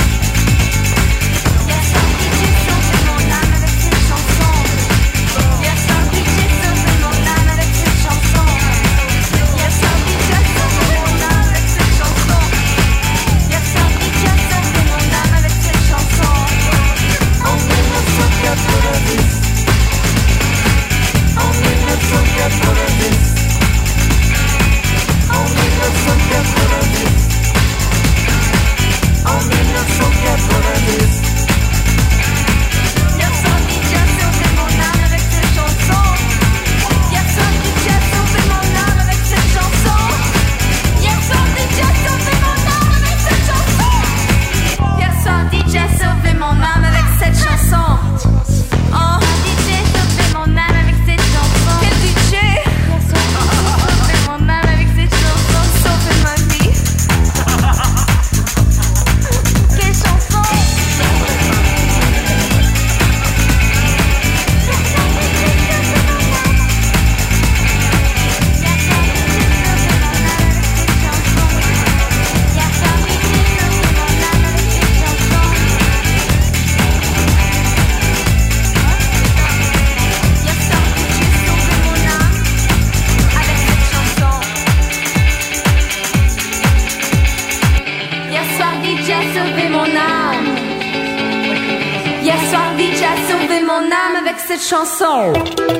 Chanson.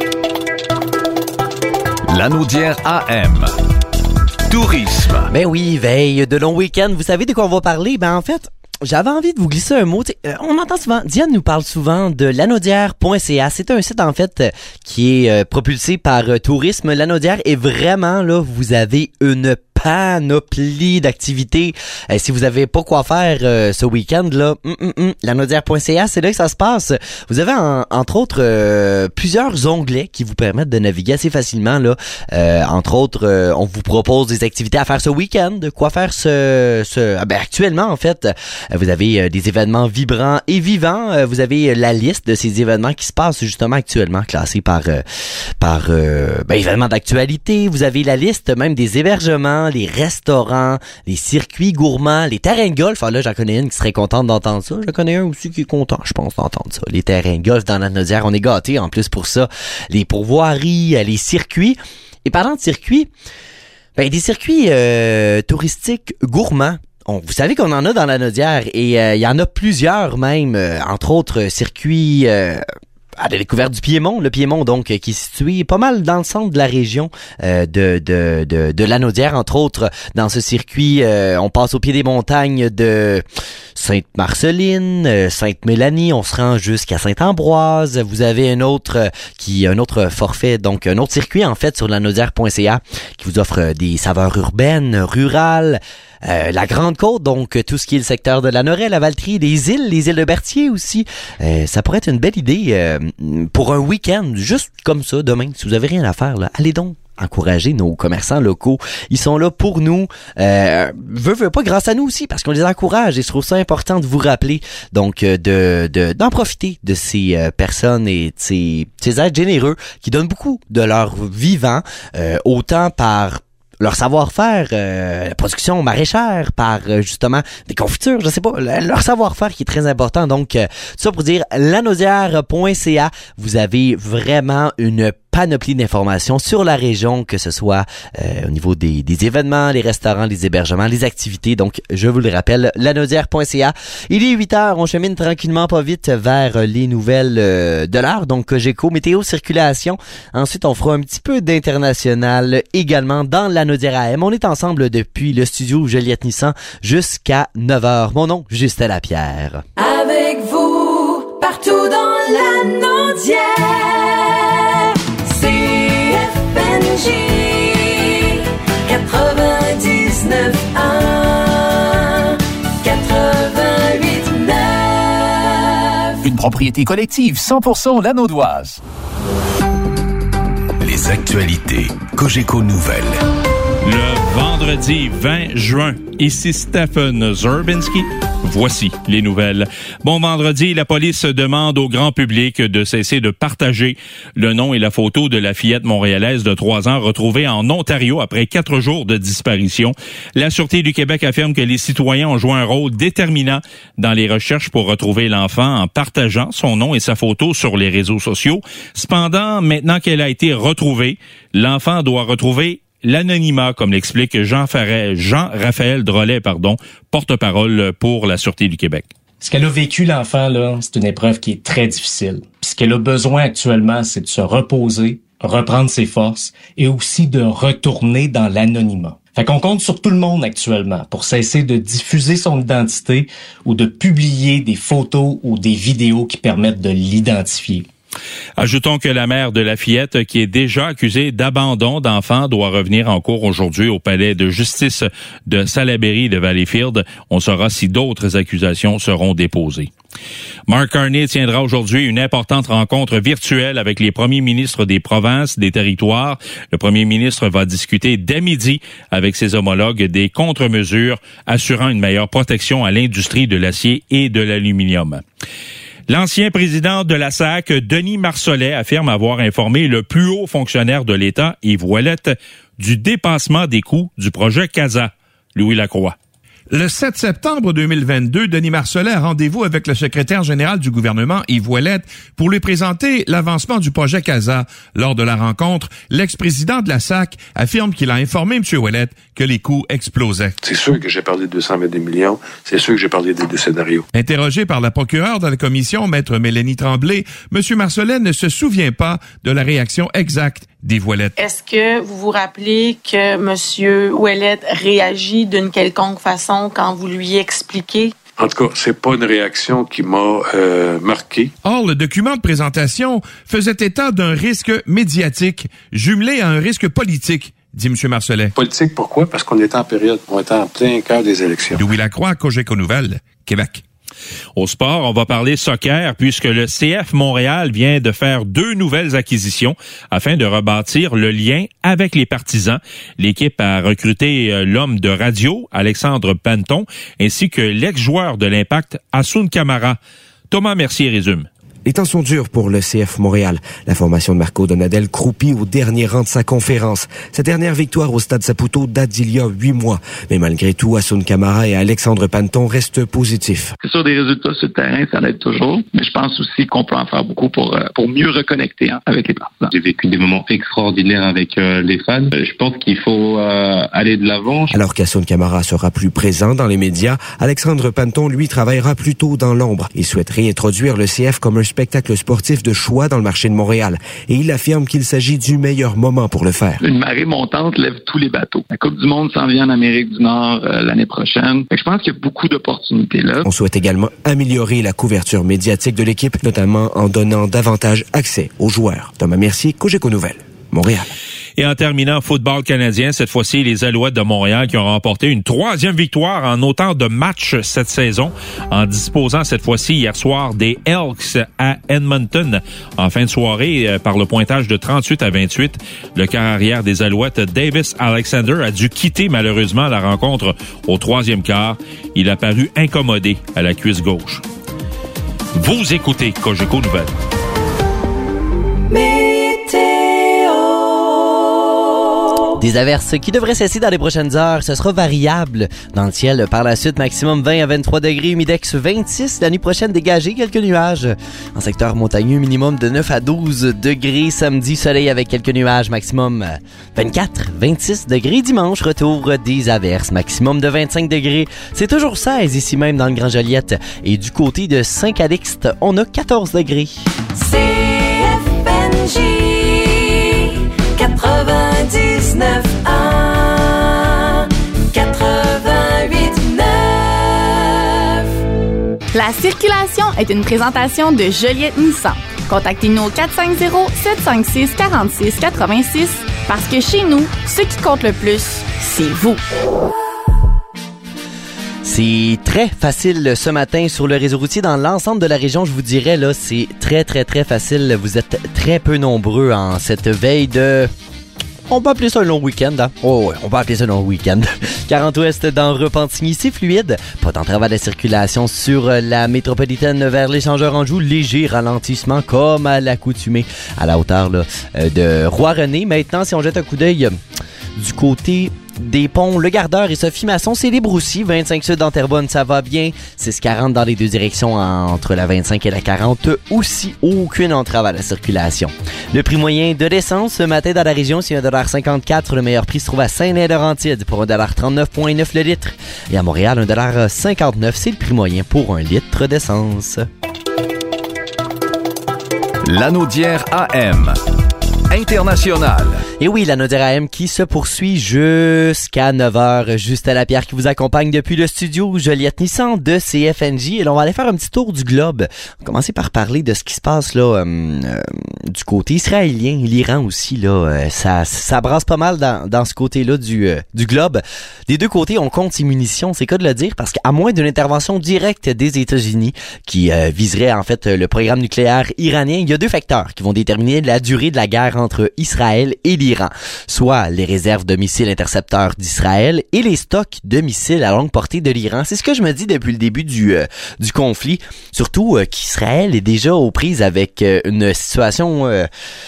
Lanaudière A M. Tourisme. Ben oui, veille de long week-end. Vous savez de quoi on va parler? Ben en fait, j'avais envie de vous glisser un mot. Euh, on entend souvent, Diane nous parle souvent de lanaudière point c a. C'est un site en fait euh, qui est euh, propulsé par euh, Tourisme Lanaudière et vraiment là, vous avez une panoplie d'activités. Euh, si vous avez pas quoi faire euh, ce week-end là, mm, mm, mm, lanaudière point c a, c'est là que ça se passe. Vous avez en, entre autres euh, plusieurs onglets qui vous permettent de naviguer assez facilement là. Euh, entre autres, euh, on vous propose des activités à faire ce week-end. Quoi faire ce, ce ah ben, actuellement en fait, vous avez euh, des événements vibrants et vivants. Euh, vous avez la liste de ces événements qui se passent justement actuellement, classés par euh, par euh, ben, événements d'actualité. Vous avez la liste même des hébergements, les restaurants, les circuits gourmands, les terrains de golf. Ah là, j'en connais une qui serait contente d'entendre ça. J'en connais un aussi qui est content, je pense, d'entendre ça. Les terrains de golf dans la Lanaudière, on est gâtés en plus pour ça. Les pourvoiries, les circuits. Et parlant de circuits, ben des circuits euh, touristiques gourmands. On, vous savez qu'on en a dans la Lanaudière et il euh, y en a plusieurs même, euh, entre autres circuits euh, à la découverte du Piémont, le Piémont donc qui est situé pas mal dans le centre de la région euh, de de de, de Lanaudière, entre autres dans ce circuit. Euh, on passe au pied des montagnes de Sainte-Marceline, euh, Sainte-Mélanie, on se rend jusqu'à Saint-Ambroise. Vous avez un autre euh, qui un autre forfait, donc un autre circuit en fait sur lanaudière point c a qui vous offre des saveurs urbaines, rurales. Euh, la Grande Côte, donc tout ce qui est le secteur de la Norée, la Valtrie, les îles, les îles de Berthier aussi. Euh, ça pourrait être une belle idée euh, pour un week-end, juste comme ça, demain. Si vous avez rien à faire, là, allez donc encourager nos commerçants locaux. Ils sont là pour nous. Euh, veut, veut pas, grâce à nous aussi, parce qu'on les encourage et je trouve ça important de vous rappeler, donc, de, de d'en profiter de ces euh, personnes et de ces, ces êtres généreux qui donnent beaucoup de leur vivant, euh, autant par leur savoir-faire, euh, la production maraîchère, par euh, justement des confitures, je sais pas, leur savoir-faire qui est très important. Donc, euh, ça pour dire lanaudière point c a, vous avez vraiment une panoplie d'informations sur la région, que ce soit euh, au niveau des, des événements, les restaurants, les hébergements, les activités. Donc, je vous le rappelle, lanaudière point c a. Il est huit heures, on chemine tranquillement pas vite vers les nouvelles euh, de l'heure. Donc, Cogeco, météo, circulation. Ensuite, on fera un petit peu d'international également dans Lanaudière A M. On est ensemble depuis le studio Joliette Nissan jusqu'à neuf heures. Mon nom, Justin Lapierre. Avec vous, partout dans Lanaudière. C F N J quatre-vingt-dix-neuf un quatre-vingt-huit neuf. Une propriété collective cent pour cent lanaudoise. Les actualités Cogeco Nouvelles. Le vendredi vingt juin, ici Stephen Zerbinski. Voici les nouvelles. Bon vendredi, la police demande au grand public de cesser de partager le nom et la photo de la fillette montréalaise de trois ans retrouvée en Ontario après quatre jours de disparition. La Sûreté du Québec affirme que les citoyens ont joué un rôle déterminant dans les recherches pour retrouver l'enfant en partageant son nom et sa photo sur les réseaux sociaux. Cependant, maintenant qu'elle a été retrouvée, l'enfant doit retrouver l'anonymat, comme l'explique Jean Farret, Jean-Raphaël Drolet, pardon, porte-parole pour la Sûreté du Québec. Ce qu'elle a vécu, l'enfant, là, c'est une épreuve qui est très difficile. Puis ce qu'elle a besoin actuellement, c'est de se reposer, reprendre ses forces et aussi de retourner dans l'anonymat. Fait qu'on compte sur tout le monde actuellement pour cesser de diffuser son identité ou de publier des photos ou des vidéos qui permettent de l'identifier. Ajoutons que la mère de la fillette, qui est déjà accusée d'abandon d'enfant, doit revenir en cours aujourd'hui au palais de justice de Salaberry de Valleyfield. On saura si d'autres accusations seront déposées. Mark Carney tiendra aujourd'hui une importante rencontre virtuelle avec les premiers ministres des provinces, des territoires. Le premier ministre va discuter dès midi avec ses homologues des contre-mesures assurant une meilleure protection à l'industrie de l'acier et de l'aluminium. L'ancien président de la S A C, Denis Marcellet, affirme avoir informé le plus haut fonctionnaire de l'État, Yves Ouellette, du dépassement des coûts du projet CASA. Louis Lacroix. Le sept septembre deux mille vingt-deux, Denis Marcellet a rendez-vous avec le secrétaire général du gouvernement, Yves Ouellette, pour lui présenter l'avancement du projet CASA. Lors de la rencontre, l'ex-président de la S A C affirme qu'il a informé M. Ouellette que les coûts explosaient. C'est sûr que j'ai parlé de deux cent vingt millions. C'est sûr que j'ai parlé des deux scénarios. Interrogé par la procureure de la commission, Maître Mélanie Tremblay, M. Marcellet ne se souvient pas de la réaction exacte d'Yves Ouellette. Est-ce que vous vous rappelez que M. Ouellette réagit d'une quelconque façon quand vous lui expliquez? En tout cas, c'est pas une réaction qui m'a euh, marqué. Or, le document de présentation faisait état d'un risque médiatique jumelé à un risque politique, dit M. Marcellet. Politique, pourquoi? Parce qu'on était en période, on était en plein cœur des élections. Louis Lacroix, Cogeco Nouvelles, Québec. Au sport, on va parler soccer puisque le C F Montréal vient de faire deux nouvelles acquisitions afin de rebâtir le lien avec les partisans. L'équipe a recruté l'homme de radio, Alexandre Panton, ainsi que l'ex-joueur de l'Impact, Hassoun Camara. Thomas Mercier résume. Les temps sont durs pour le C F Montréal. La formation de Marco Donadel croupit au dernier rang de sa conférence. Sa dernière victoire au Stade Saputo date d'il y a huit mois. Mais malgré tout, Hassoun Camara et Alexandre Panton restent positifs. C'est sûr, des résultats sur le terrain, ça l'aide toujours. Mais je pense aussi qu'on peut en faire beaucoup pour, euh, pour mieux reconnecter hein, avec les partisans. J'ai vécu des moments extraordinaires avec euh, les fans. Je pense qu'il faut euh, aller de l'avant. Alors qu'Hassoun Camara sera plus présent dans les médias, Alexandre Panton, lui, travaillera plutôt dans l'ombre. Il souhaite réintroduire le C F comme un spectacle sportif de choix dans le marché de Montréal. Et il affirme qu'il s'agit du meilleur moment pour le faire. Une marée montante lève tous les bateaux. La Coupe du Monde s'en vient en Amérique du Nord euh, l'année prochaine. Fait que je pense qu'il y a beaucoup d'opportunités là. On souhaite également améliorer la couverture médiatique de l'équipe, notamment en donnant davantage accès aux joueurs. Thomas Mercier, Cogeco Nouvelles, Montréal. Et en terminant, football canadien, cette fois-ci, les Alouettes de Montréal qui ont remporté une troisième victoire en autant de matchs cette saison, en disposant cette fois-ci hier soir des Elks à Edmonton. En fin de soirée, par le pointage de trente-huit à vingt-huit, le quart arrière des Alouettes, Davis Alexander, a dû quitter malheureusement la rencontre au troisième quart. Il a paru incommodé à la cuisse gauche. Vous écoutez Cogeco Nouvelles. Des averses qui devraient cesser dans les prochaines heures. Ce sera variable dans le ciel par la suite. Maximum vingt à vingt-trois degrés, humidex vingt-six. La nuit prochaine, dégagé quelques nuages. En secteur montagneux, minimum de neuf à douze degrés. Samedi, soleil avec quelques nuages. Maximum vingt-quatre, vingt-six degrés. Dimanche, retour des averses. Maximum de vingt-cinq degrés. C'est toujours seize ici même dans le Grand Joliette. Et du côté de Saint-Calixte, on a quatorze degrés. C F N J quatre-vingt-dix-neuf un quatre-vingt-huit neuf. La circulation est une présentation de Joliette Nissan. Contactez-nous au quatre cinq zéro, sept cinq six, quatre six huit six parce que chez nous, ce qui compte le plus, c'est vous. C'est très facile ce matin sur le réseau routier dans l'ensemble de la région, je vous dirais, là, c'est très, très, très facile. Vous êtes très peu nombreux en cette veille de... On peut appeler ça un long week-end, hein? Oh, ouais, on peut appeler ça un long week-end. quarante ouest dans Repentigny, c'est fluide. Pas d'entrave à la circulation sur la métropolitaine vers l'échangeur Anjou. Léger ralentissement comme à l'accoutumée à la hauteur là, de Roi-René. Maintenant, si on jette un coup d'œil du côté des ponts, le Gardeur et Sophie Masson, c'est libre aussi. vingt-cinq sud dans Terrebonne, ça va bien. six quarante dans les deux directions entre la vingt-cinq et la quarante. Aussi, aucune entrave à la circulation. Le prix moyen de l'essence ce matin dans la région, c'est un dollar cinquante-quatre. Le meilleur prix se trouve à Saint-Laurentide pour un dollar trente-neuf virgule neuf le litre. Et à Montréal, un dollar cinquante-neuf. C'est le prix moyen pour un litre d'essence. Lanaudière A M. International. Et oui, la Lanaudière A M qui se poursuit jusqu'à neuf heures. Justin Lapierre qui vous accompagne depuis le studio Joliette Nissan de C F N J. Et là, on va aller faire un petit tour du globe. On va commencer par parler de ce qui se passe là euh, euh, du côté israélien, l'Iran aussi. Là, euh, ça, ça brasse pas mal dans, dans ce côté-là du, euh, du globe. Des deux côtés, on compte ses munitions. C'est cas de le dire parce qu'à moins d'une intervention directe des États-Unis qui euh, viserait en fait le programme nucléaire iranien, il y a deux facteurs qui vont déterminer la durée de la guerre entre Israël et l'Iran, soit les réserves de missiles intercepteurs d'Israël et les stocks de missiles à longue portée de l'Iran. C'est ce que je me dis depuis le début du euh, du conflit, surtout euh, qu'Israël est déjà aux prises avec euh, une situation, euh,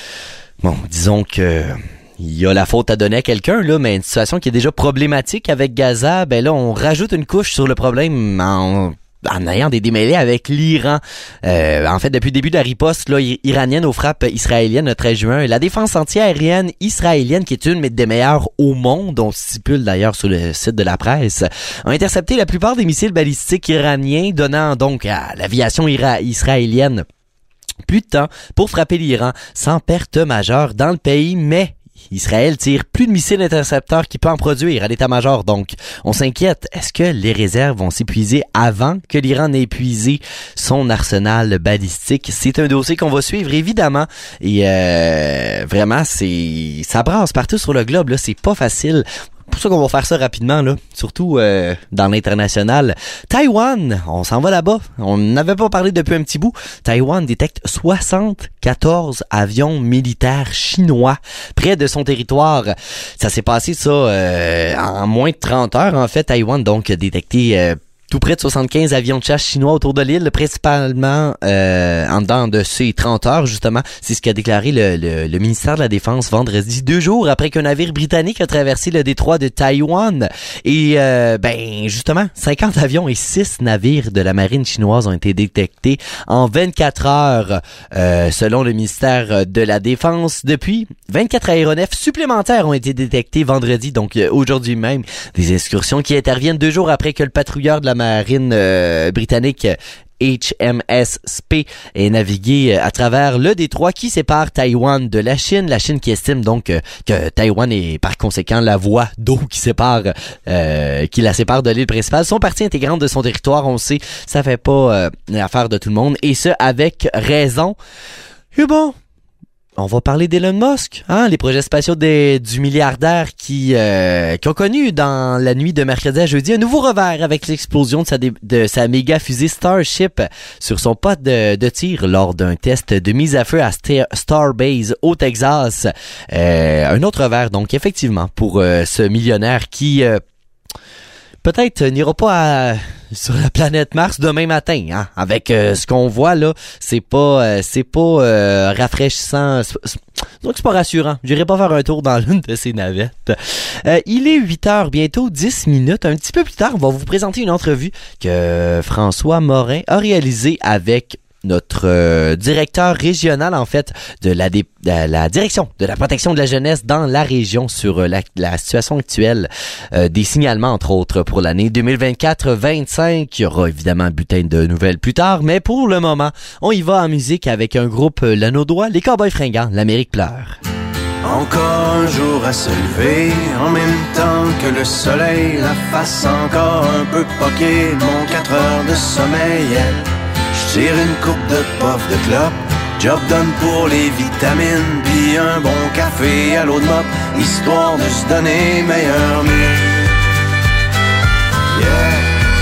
bon, disons que il y a la faute à donner à quelqu'un, là, mais une situation qui est déjà problématique avec Gaza, ben là, on rajoute une couche sur le problème en en ayant des démêlés avec l'Iran. Euh, en fait, depuis le début de la riposte là, iranienne aux frappes israéliennes le treize juin, la défense anti-aérienne israélienne, qui est une des meilleures au monde, on stipule d'ailleurs sur le site de la presse, a intercepté la plupart des missiles balistiques iraniens, donnant donc à l'aviation ira- israélienne plus de temps pour frapper l'Iran sans perte majeure dans le pays, mais Israël tire plus de missiles intercepteurs qu'il peut en produire à l'état-major. Donc, on s'inquiète. Est-ce que les réserves vont s'épuiser avant que l'Iran n'ait épuisé son arsenal balistique? C'est un dossier qu'on va suivre, évidemment. Et euh, vraiment, c'est ça brasse partout sur le globe. Là, c'est pas facile. C'est pour ça qu'on va faire ça rapidement, là. Surtout euh, dans l'international. Taïwan, on s'en va là-bas. On n'avait pas parlé depuis un petit bout. Taïwan détecte soixante-quatorze avions militaires chinois près de son territoire. Ça s'est passé, ça, euh, en moins de trente heures, en fait. Taïwan, donc, a détecté... Euh, tout près de soixante-quinze avions de chasse chinois autour de l'île, principalement euh, en dedans de ces trente heures, justement. C'est ce qu'a déclaré le, le, le ministère de la Défense vendredi, deux jours après qu'un navire britannique a traversé le détroit de Taïwan. Et, euh, ben, justement, cinquante avions et six navires de la marine chinoise ont été détectés en vingt-quatre heures, euh, selon le ministère de la Défense. Depuis, vingt-quatre aéronefs supplémentaires ont été détectés vendredi, donc euh, aujourd'hui même. Des excursions qui interviennent deux jours après que le patrouilleur de la marine euh, britannique H M S Spey est navigué à travers le détroit qui sépare Taïwan de la Chine. La Chine qui estime donc euh, que Taïwan est par conséquent la voie d'eau qui sépare, euh, qui la sépare de l'île principale. Son partie intégrante de son territoire, on sait, ça fait pas euh, l'affaire de tout le monde, et ce avec raison. Et bon, on va parler d'Elon Musk, hein, les projets spatiaux des, du milliardaire qui, euh, qui ont connu dans la nuit de mercredi à jeudi un nouveau revers avec l'explosion de sa, dé, de sa méga fusée Starship sur son poste de, de tir lors d'un test de mise à feu à Star, Starbase au Texas. Euh, un autre revers donc effectivement pour euh, ce millionnaire qui... Euh, peut-être euh, n'ira pas à, sur la planète Mars demain matin, hein. Avec euh, ce qu'on voit là, c'est pas euh, c'est pas euh, rafraîchissant. C'est, c'est, donc c'est pas rassurant. J'irai pas faire un tour dans l'une de ces navettes. Euh, il est huit heures, bientôt dix minutes. Un petit peu plus tard, on va vous présenter une entrevue que François Morin a réalisée avec notre euh, directeur régional, en fait, de la, dé- de la direction de la protection de la jeunesse dans la région sur euh, la, la situation actuelle euh, des signalements, entre autres, pour l'année deux mille vingt-quatre vingt-cinq. Il y aura évidemment un bulletin de nouvelles plus tard, mais pour le moment, on y va en musique avec un groupe euh, Lanaudois, les Cowboys Fringants, l'Amérique pleure. Encore un jour à se lever, en même temps que le soleil, la face encore un peu poquée, mon quatre heures de sommeil. Je tire une coupe de puff de clope, job done pour les vitamines, puis un bon café à l'eau de mop, histoire de se donner meilleur mieux. Yeah.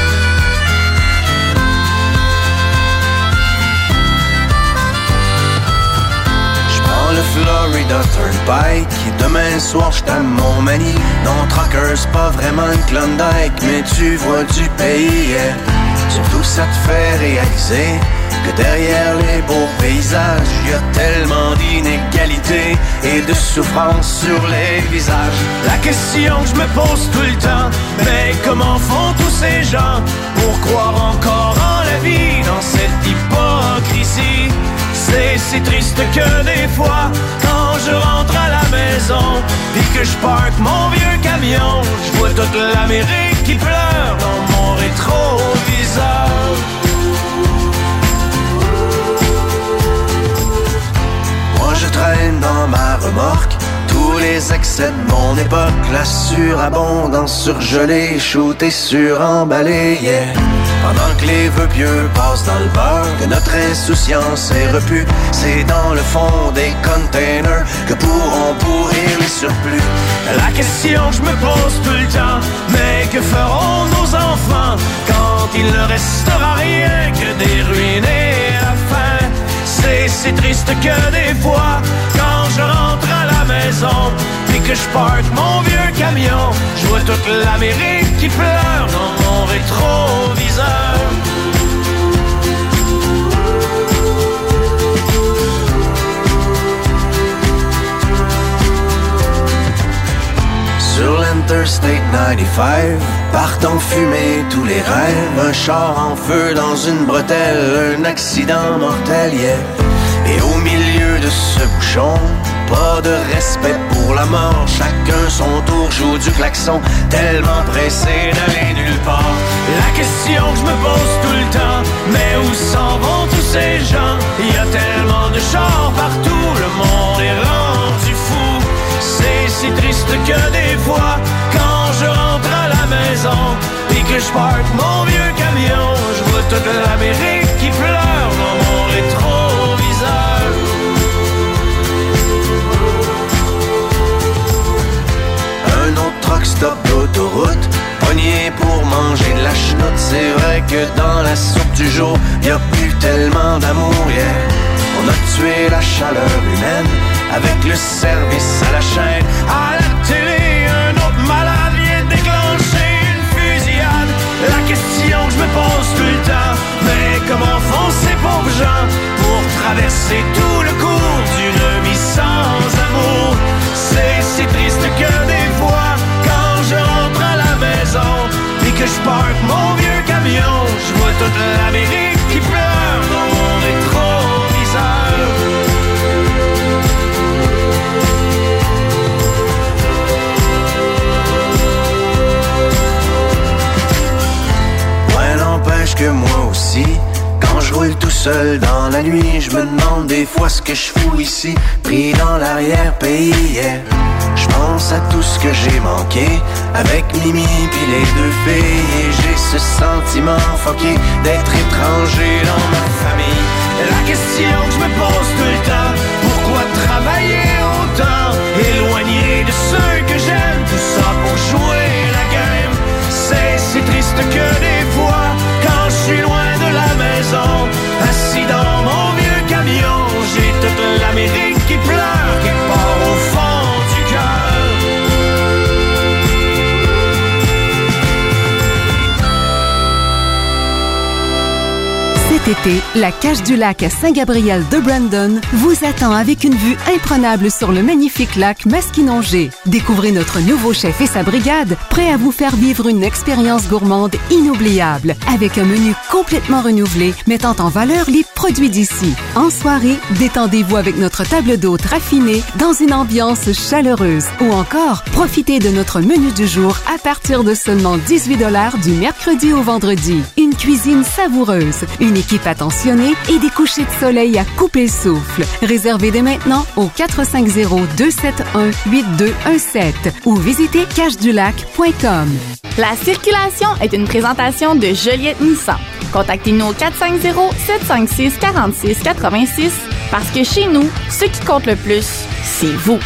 J'prends le Florida Turnpike, et demain soir j't'aime mon mani. Non, trucker, c'est pas vraiment une Klondike, mais tu vois du pays, yeah. Surtout ça te fait réaliser que derrière les beaux paysages, y a tellement d'inégalités et de souffrance sur les visages. La question que je me pose tout le temps, mais comment font tous ces gens pour croire encore en la vie dans cette hypocrisie? C'est si triste que des fois, quand je rentre à la maison, puis que je parque mon vieux camion, je vois toute l'Amérique qui pleure dans mon rétroviseur. Moi je traîne dans ma remorque tous les excès de mon époque, la surabondance surgelée, shootée, suremballée, yeah. Pendant que les vœux pieux passent dans le beurre, que notre insouciance est repue, c'est dans le fond des containers que pourront pourrir les surplus. La question que je me pose tout le temps, mais que feront nos enfants quand il ne restera rien que des ruines et la faim? C'est si triste que des fois, quand je rentre à la maison, puis que je parque mon vieux camion, je vois toute l'Amérique qui pleure dans mon rétroviseur. Sur l'Interstate quatre-vingt-quinze, partent en fumée tous les rêves, un char en feu dans une bretelle, un accident mortel, yeah. Et au milieu de ce bouchon, pas de respect pour la mort, chacun son tour joue du klaxon, tellement pressé d'aller nulle part. La question que je me pose tout le temps, mais où s'en vont tous ces gens? Il y a tellement de chars partout, le monde est rendu fou. C'est si triste que des fois, quand je rentre à la maison, et que je parque mon vieux camion, je vois toute l'Amérique qui pleure dans mon rétroviseur. Un autre truck stop d'autoroute, pogné pour manger de la chenoute. C'est vrai que dans la soupe du jour, y a plus tellement d'amour, yeah. On a tué la chaleur humaine avec le service à la chaîne. À la télé, un autre malade vient déclencher une fusillade. La question que je me pose tout le temps, mais comment font ces pauvres gens pour traverser tout le cours d'une vie sans amour? C'est si triste que des fois, quand je rentre à la maison, et que je parque mon vieux camion, je vois toute l'Amérique qui pleure dans mon rétroviseur. N'empêche que moi aussi, quand je roule tout seul dans la nuit, je me demande des fois ce que je fous ici, pris dans l'arrière-pays, yeah. Je pense à tout ce que j'ai manqué, avec Mimi pis les deux filles, et j'ai ce sentiment fucké d'être étranger dans ma famille. La question que je me pose tout le temps, pourquoi travailler autant, éloigné de ceux que j'aime, tout ça pour jouer la game? C'est si triste que des fois, quand je suis loin de la maison, assis dans mon vieux camion, j'ai toute l'Amérique qui pleure quelque part au fond du cœur. Cet été, la Cache du Lac à Saint-Gabriel de Brandon vous attend avec une vue imprenable sur le magnifique lac Masquinongé. Découvrez notre nouveau chef et sa brigade, prêts à vous faire vivre une expérience gourmande inoubliable, avec un menu complètement renouvelé, mettant en valeur les produits d'ici. En soirée, détendez-vous avec notre table d'hôte raffinée dans une ambiance chaleureuse. Ou encore, profitez de notre menu du jour à partir de seulement dix-huit dollars du mercredi au vendredi. Une cuisine savoureuse, une équipe attentionnée et des couchers de soleil à couper le souffle. Réservez dès maintenant au quatre cinq zéro, deux sept un, huit deux un sept ou visitez cache du lac point com. La circulation est une présentation de Joliette Nissan. Contactez-nous au quatre cinq zéro, sept cinq six, quatre six huit six parce que chez nous, ce qui compte le plus, c'est vous.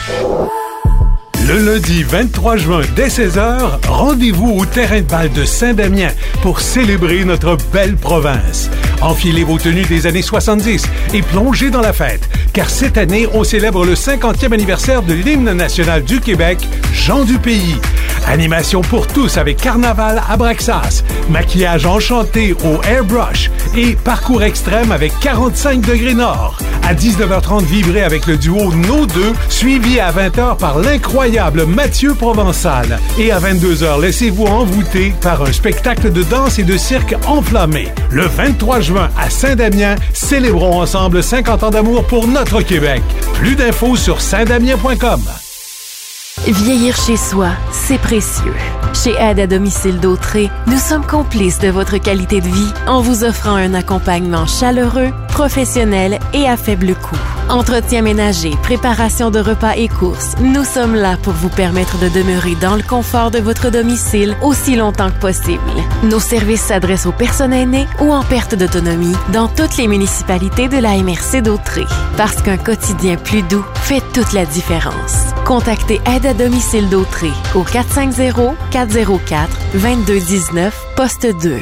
Le lundi vingt-trois juin, dès seize heures, rendez-vous au terrain de balle de Saint-Damien pour célébrer notre belle province. Enfilez vos tenues des années soixante-dix et plongez dans la fête, car cette année, on célèbre le cinquantième anniversaire de l'hymne national du Québec, Jean du Pays. Animation pour tous avec carnaval à Braxas, maquillage enchanté au airbrush et parcours extrême avec quarante-cinq degrés nord. À dix-neuf heures trente, vibrez avec le duo Nos Deux, suivi à vingt heures par l'incroyable Mathieu Provençal. Et à vingt-deux heures, laissez-vous envoûter par un spectacle de danse et de cirque enflammé. Le vingt-trois juin, à Saint-Damien, célébrons ensemble cinquante ans d'amour pour notre Québec. Plus d'infos sur saint damien point com. Vieillir chez soi, c'est précieux. Chez Aide à domicile d'Autré, nous sommes complices de votre qualité de vie en vous offrant un accompagnement chaleureux, professionnel et à faible coût. Entretien ménager, préparation de repas et courses, nous sommes là pour vous permettre de demeurer dans le confort de votre domicile aussi longtemps que possible. Nos services s'adressent aux personnes aînées ou en perte d'autonomie dans toutes les municipalités de la M R C d'Autré. Parce qu'un quotidien plus doux fait toute la différence. Contactez Aide à domicile d'Autré au quatre cinq zéro, quatre zéro quatre, deux deux un neuf, poste deux.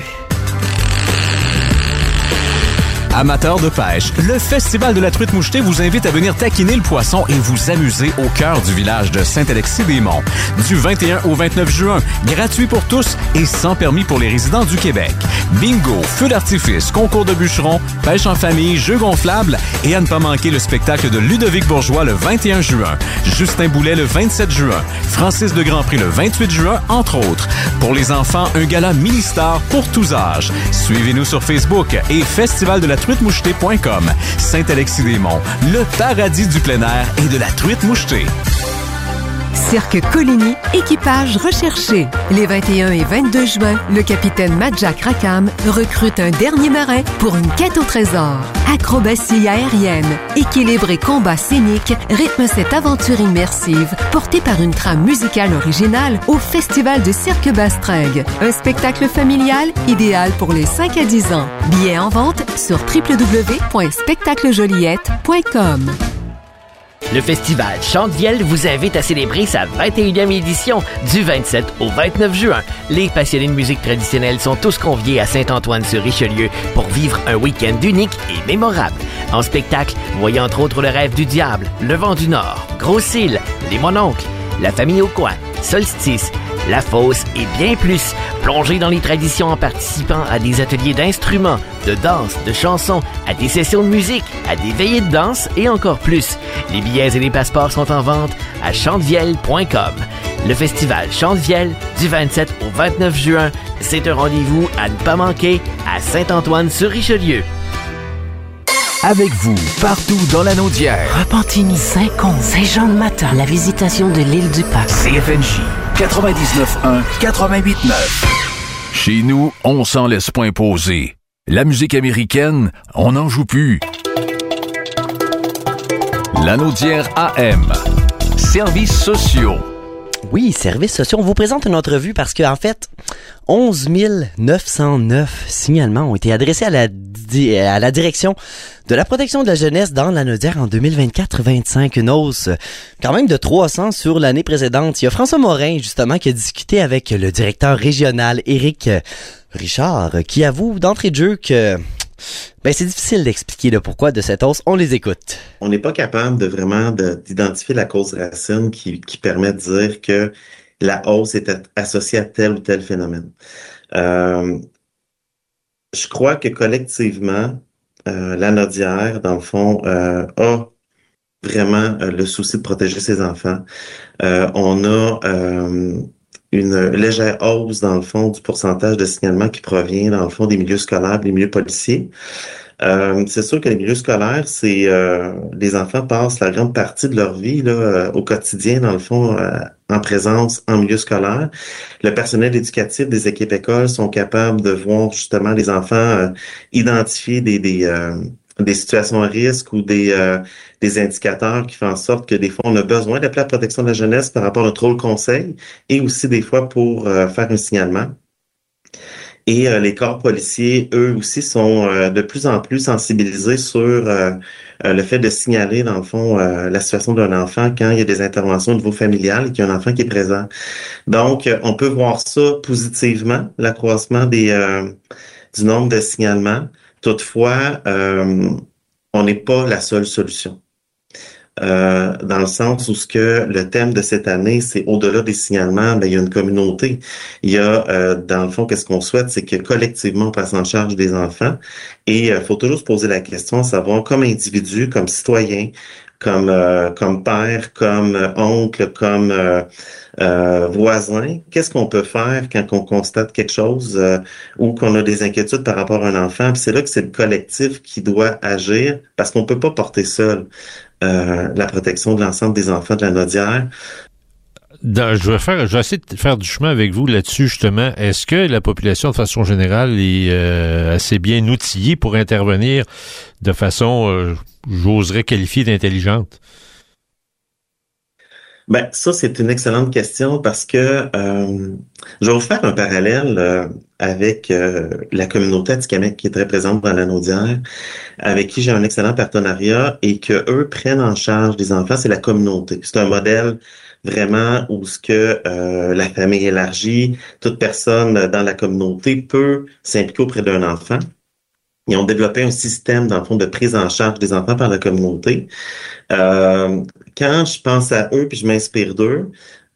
Amateurs de pêche, le Festival de la truite mouchetée vous invite à venir taquiner le poisson et vous amuser au cœur du village de Saint-Alexis-des-Monts. Du vingt et un au vingt-neuf juin, gratuit pour tous et sans permis pour les résidents du Québec. Bingo, feux d'artifice, concours de bûcherons, pêche en famille, jeux gonflables et à ne pas manquer le spectacle de Ludovic Bourgeois le vingt et un juin, Justin Boulet le vingt-sept juin, Francis de Grandpré le vingt-huit juin, entre autres. Pour les enfants, un gala mini-star pour tous âges. Suivez-nous sur Facebook et Festival de la truite mouchetée point com. Saint-Alexis-des-Monts, le paradis du plein air et de la truite mouchetée. Cirque Coligny, équipage recherché. Les vingt et un et vingt-deux juin, le capitaine Madjak Rakam recrute un dernier marin pour une quête au trésor. Acrobatie aérienne, équilibre et combat scénique rythment cette aventure immersive portée par une trame musicale originale au Festival de Cirque Bastringue. Un spectacle familial idéal pour les cinq à dix ans. Billets en vente sur w w w point spectacle joliette point com. Le festival Chante-Vielle vous invite à célébrer sa vingt et unième édition du vingt-sept au vingt-neuf juin. Les passionnés de musique traditionnelle sont tous conviés à Saint-Antoine-sur-Richelieu pour vivre un week-end unique et mémorable. En spectacle, voyez entre autres Le Rêve du Diable, Le Vent du Nord, Gros-Cils, Les Mononcles, La Famille au Coin, Solstice, La Fosse et bien plus. Plongez dans les traditions en participant à des ateliers d'instruments, de danse, de chansons, à des sessions de musique, à des veillées de danse et encore plus. Les billets et les passeports sont en vente à chantevielle point com. Le festival Chante-Vielle du vingt-sept au vingt-neuf juin, c'est un rendez-vous à ne pas manquer à Saint-Antoine-sur-Richelieu. Avec vous, partout dans la Naudière. Repentigny, Saint-Côme, Saint-Jean-de-Matin, la visitation de l'île du Parc. C F N J quatre-vingt-dix-neuf un, quatre-vingt-huit neuf. Chez nous, on s'en laisse pas imposer. La musique américaine, on n'en joue plus. La Naudière A M. Services sociaux. Oui, services sociaux. On vous présente une entrevue parce que, en fait, onze mille neuf cent neuf signalements ont été adressés à la, di- à la direction de la protection de la jeunesse dans la Naudière en deux mille vingt-quatre vingt-cinq. Une hausse quand même de trois cents sur l'année précédente. Il y a François Morin, justement, qui a discuté avec le directeur régional, Éric Richard, qui avoue d'entrée de jeu que ben, c'est difficile d'expliquer le pourquoi de cette hausse. On les écoute. On n'est pas capable de vraiment de, d'identifier la cause racine qui, qui permet de dire que la hausse est associée à tel ou tel phénomène. Euh, je crois que collectivement, euh, la Naudière, dans le fond, euh, a vraiment euh, le souci de protéger ses enfants. Euh, on a euh, une légère hausse, dans le fond, du pourcentage de signalement qui provient, dans le fond, des milieux scolaires, des milieux policiers. Euh, c'est sûr que les milieux scolaires, c'est euh, les enfants passent la grande partie de leur vie là, euh, au quotidien, dans le fond, euh, en présence en milieu scolaire. Le personnel éducatif des équipes écoles sont capables de voir justement les enfants euh, identifier des des, euh, des situations à risque ou des euh, des indicateurs qui font en sorte que des fois on a besoin d'appeler la protection de la jeunesse par rapport à notre rôle conseil et aussi des fois pour euh, faire un signalement. Et euh, les corps policiers, eux aussi, sont euh, de plus en plus sensibilisés sur euh, euh, le fait de signaler, dans le fond, euh, la situation d'un enfant quand il y a des interventions au niveau familial et qu'il y a un enfant qui est présent. Donc, euh, on peut voir ça positivement, l'accroissement des euh, du nombre de signalements. Toutefois, euh, on n'est pas la seule solution. Euh, dans le sens où ce que le thème de cette année, c'est au-delà des signalements, ben, il y a une communauté. Il y a, euh, dans le fond, qu'est-ce qu'on souhaite, c'est que collectivement, on passe en charge des enfants. Et il euh, faut toujours se poser la question, savoir comme individu, comme citoyen, comme euh, comme père, comme euh, oncle, comme euh, euh, voisin, qu'est-ce qu'on peut faire quand on constate quelque chose euh, ou qu'on a des inquiétudes par rapport à un enfant. Puis c'est là que c'est le collectif qui doit agir parce qu'on peut pas porter seul euh, la protection de l'ensemble des enfants de la Naudière. Dans, je vais faire, je vais essayer de faire du chemin avec vous là-dessus, justement. Est-ce que la population, de façon générale, est euh, assez bien outillée pour intervenir de façon, euh, j'oserais qualifier d'intelligente? Ben, ça, c'est une excellente question parce que euh, je vais vous faire un parallèle euh, avec euh, la communauté Atikamekw qui est très présente dans la Naudière, avec qui j'ai un excellent partenariat et que eux prennent en charge des enfants, c'est la communauté. C'est un modèle vraiment où ce que euh, la famille élargie, toute personne dans la communauté peut s'impliquer auprès d'un enfant. Ils ont développé un système, dans le fond, de prise en charge des enfants par la communauté. Euh, quand je pense à eux puis je m'inspire d'eux,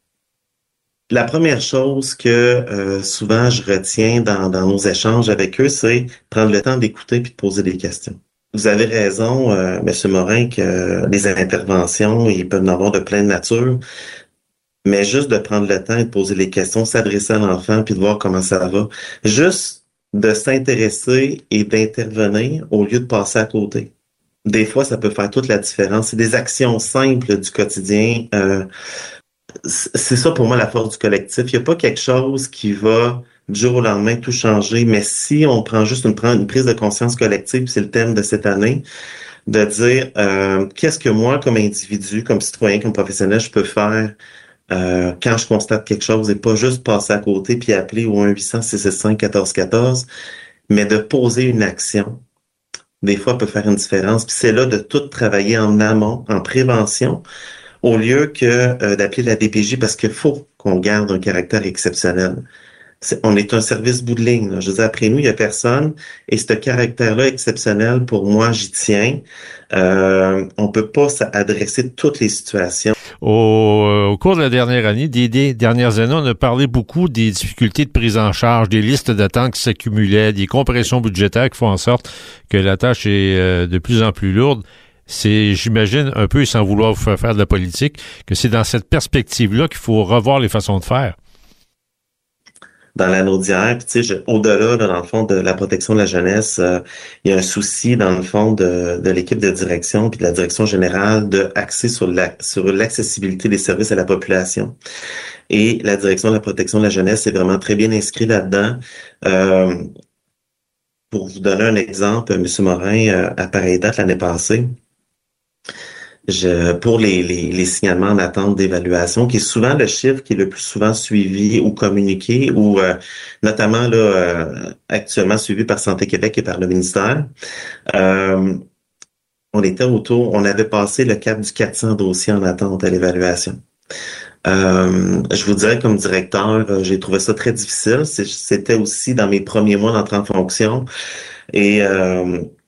la première chose que euh, souvent je retiens dans, dans nos échanges avec eux, c'est prendre le temps d'écouter puis de poser des questions. Vous avez raison, euh, M. Morin, que euh, les interventions, ils peuvent en avoir de pleine nature, mais juste de prendre le temps et de poser les questions, s'adresser à l'enfant puis de voir comment ça va. Juste de s'intéresser et d'intervenir au lieu de passer à côté. Des fois, ça peut faire toute la différence. C'est des actions simples du quotidien. Euh, c'est ça pour moi la force du collectif. Il n'y a pas quelque chose qui va du jour au lendemain tout changer, mais si on prend juste une, une prise de conscience collective, c'est le thème de cette année, de dire euh, qu'est-ce que moi, comme individu, comme citoyen, comme professionnel, je peux faire Euh, quand je constate quelque chose et pas juste passer à côté puis appeler au un huit cents six sept cinq un quatre un quatre, mais de poser une action, des fois peut faire une différence. Puis c'est là de tout travailler en amont, en prévention, au lieu que euh, d'appeler la D P J parce qu'il faut qu'on garde un caractère exceptionnel. C'est, on est un service bout de ligne. Là. Je veux dire, après nous, il n'y a personne. Et ce caractère-là exceptionnel, pour moi, j'y tiens. Euh, on peut pas s'adresser toutes les situations. Au, euh, au cours de la dernière année, des, des dernières années, on a parlé beaucoup des difficultés de prise en charge, des listes d'attente qui s'accumulaient, des compressions budgétaires qui font en sorte que la tâche est euh, de plus en plus lourde. C'est, j'imagine, un peu, sans vouloir vous faire faire de la politique, que c'est dans cette perspective-là qu'il faut revoir les façons de faire. Dans la Naudière, puis tu sais, je, au-delà, là, dans le fond, de la protection de la jeunesse, euh, il y a un souci, dans le fond, de, de l'équipe de direction puis de la direction générale de axer sur la, sur l'accessibilité des services à la population. Et la direction de la protection de la jeunesse est vraiment très bien inscrite là-dedans. Euh, pour vous donner un exemple, M. Morin, euh, à pareille date l'année passée, Je, pour les, les, les signalements en attente d'évaluation, qui est souvent le chiffre qui est le plus souvent suivi ou communiqué, ou euh, notamment là euh, actuellement suivi par Santé Québec et par le ministère. Euh, on était autour, on avait passé le cap du quatre cents dossiers en attente à l'évaluation. Euh, je vous dirais comme directeur, j'ai trouvé ça très difficile. C'était aussi dans mes premiers mois d'entrée en fonction. Et euh,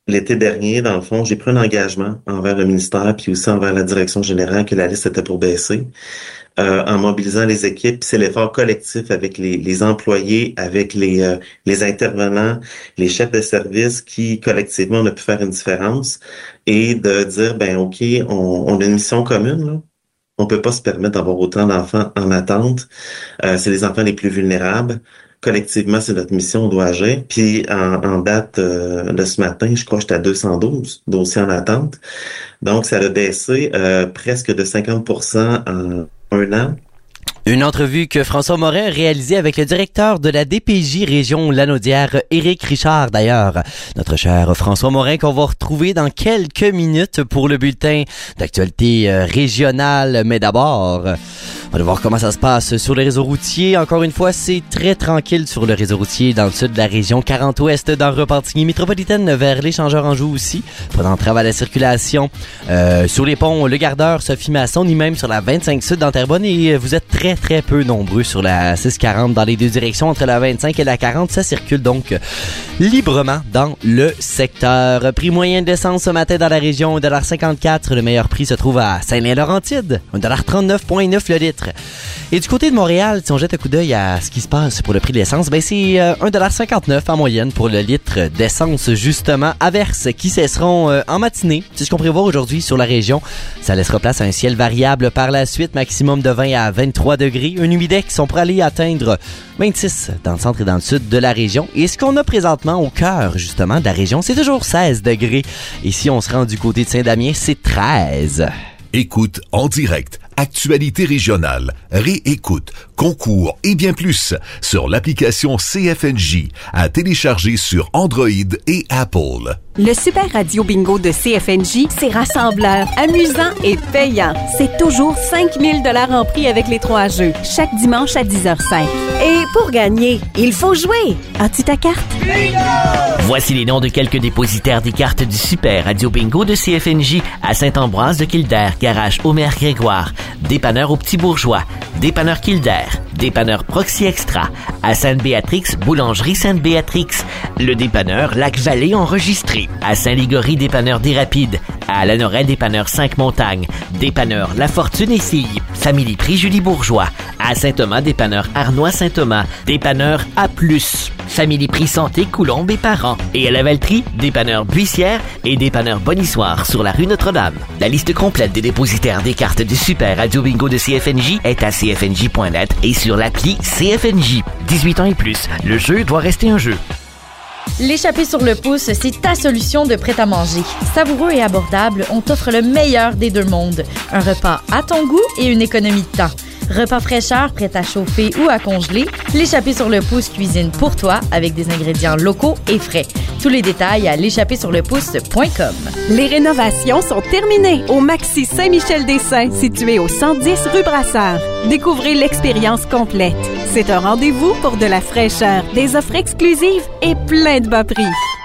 l'été dernier, dans le fond, j'ai pris un engagement envers le ministère puis aussi envers la direction générale que la liste était pour baisser. Euh, en mobilisant les équipes, c'est l'effort collectif avec les, les employés, avec les, euh, les intervenants, les chefs de service qui, collectivement, on a pu faire une différence et de dire, ben ok, on, on a une mission commune, là. On peut pas se permettre d'avoir autant d'enfants en attente. Euh, c'est les enfants les plus vulnérables. Collectivement, c'est notre mission, on doit agir. Puis, en, en date euh, de ce matin, je crois que j'étais à deux cent douze dossiers en attente. Donc, ça a baissé euh, presque de cinquante pour cent en un an. Une entrevue que François Morin a réalisée avec le directeur de la D P J Région Lanaudière, Éric Richard d'ailleurs. Notre cher François Morin qu'on va retrouver dans quelques minutes pour le bulletin d'actualité régionale. Mais d'abord, on va voir comment ça se passe sur le réseau routier. Encore une fois, c'est très tranquille sur le réseau routier dans le sud de la région, quarante ouest dans Repentigny, métropolitaine vers l'échangeur Anjou aussi. Pas d'entrave à la circulation. Euh, sur les ponts, le Gardeur, Sophie Masson, ni même sur la vingt-cinq sud dans Terrebonne. Et vous êtes très très peu nombreux sur la six quarante dans les deux directions entre la vingt-cinq et la quarante. Ça circule donc librement dans le secteur. Prix moyen de l'essence ce matin dans la région, un dollar cinquante-quatre. Le meilleur prix se trouve à Saint-Lin-Laurentide, un dollar trente-neuf virgule neuf le litre. Et du côté de Montréal, si on jette un coup d'œil à ce qui se passe pour le prix de l'essence, ben c'est euh, un dollar cinquante-neuf en moyenne pour le litre d'essence, justement. Averses qui cesseront euh, en matinée. C'est ce qu'on prévoit aujourd'hui sur la région. Ça laissera place à un ciel variable par la suite, maximum de vingt à vingt-trois degrés. Un humidex, on pourrait aller atteindre vingt-six dans le centre et dans le sud de la région. Et ce qu'on a présentement au cœur, justement, de la région, c'est toujours seize degrés. Et si on se rend du côté de Saint-Damien, c'est treize. Écoute en direct, actualité régionale, réécoute, concours et bien plus sur l'application C F N J à télécharger sur Android et Apple. Le Super Radio Bingo de C F N J, c'est rassembleur, amusant et payant. C'est toujours cinq mille dollars en prix avec les trois jeux, chaque dimanche à dix heures cinq. Et pour gagner, il faut jouer. As-tu ta carte? Bingo! Voici les noms de quelques dépositaires des cartes du Super Radio Bingo de C F N J à Saint-Ambroise de Kildare, Garage Omer Grégoire, Dépanneur au Petit Bourgeois, Dépanneur Kildare, Dépanneur Proxy Extra, à Sainte-Béatrix, Boulangerie Sainte-Béatrix, le Dépanneur Lac-Vallée enregistré, à Saint-Ligory, Dépanneur des Rapides, à Lanoret, Dépanneur Cinq-Montagnes, Dépanneur La Fortune et Filles, Family Prix Julie Bourgeois, à Saint-Thomas, Dépanneur Arnois Saint-Thomas, Dépanneur A plus, Family Prix Santé Coulombe et Parents, et à la Valtrie, Dépanneur Buissière et Dépanneur Bonissoir sur la rue Notre-Dame. La liste complète des dépositaires des cartes du Super Radio Bingo de C F N J est à c f n j point net et sur l'appli C F N J. dix-huit ans et plus, le jeu doit rester un jeu. L'échappée sur le pouce, c'est ta solution de prêt-à-manger. Savoureux et abordable, on t'offre le meilleur des deux mondes. Un repas à ton goût et une économie de temps. Repas fraîcheur, prêt à chauffer ou à congeler, l'échappée sur le pouce cuisine pour toi avec des ingrédients locaux et frais. Tous les détails à l'échappée sur le pouce point com. Les rénovations sont terminées au Maxi Saint-Michel-des-Saints, situé au cent dix rue Brasseur. Découvrez l'expérience complète. C'est un rendez-vous pour de la fraîcheur, des offres exclusives et plein de bas prix.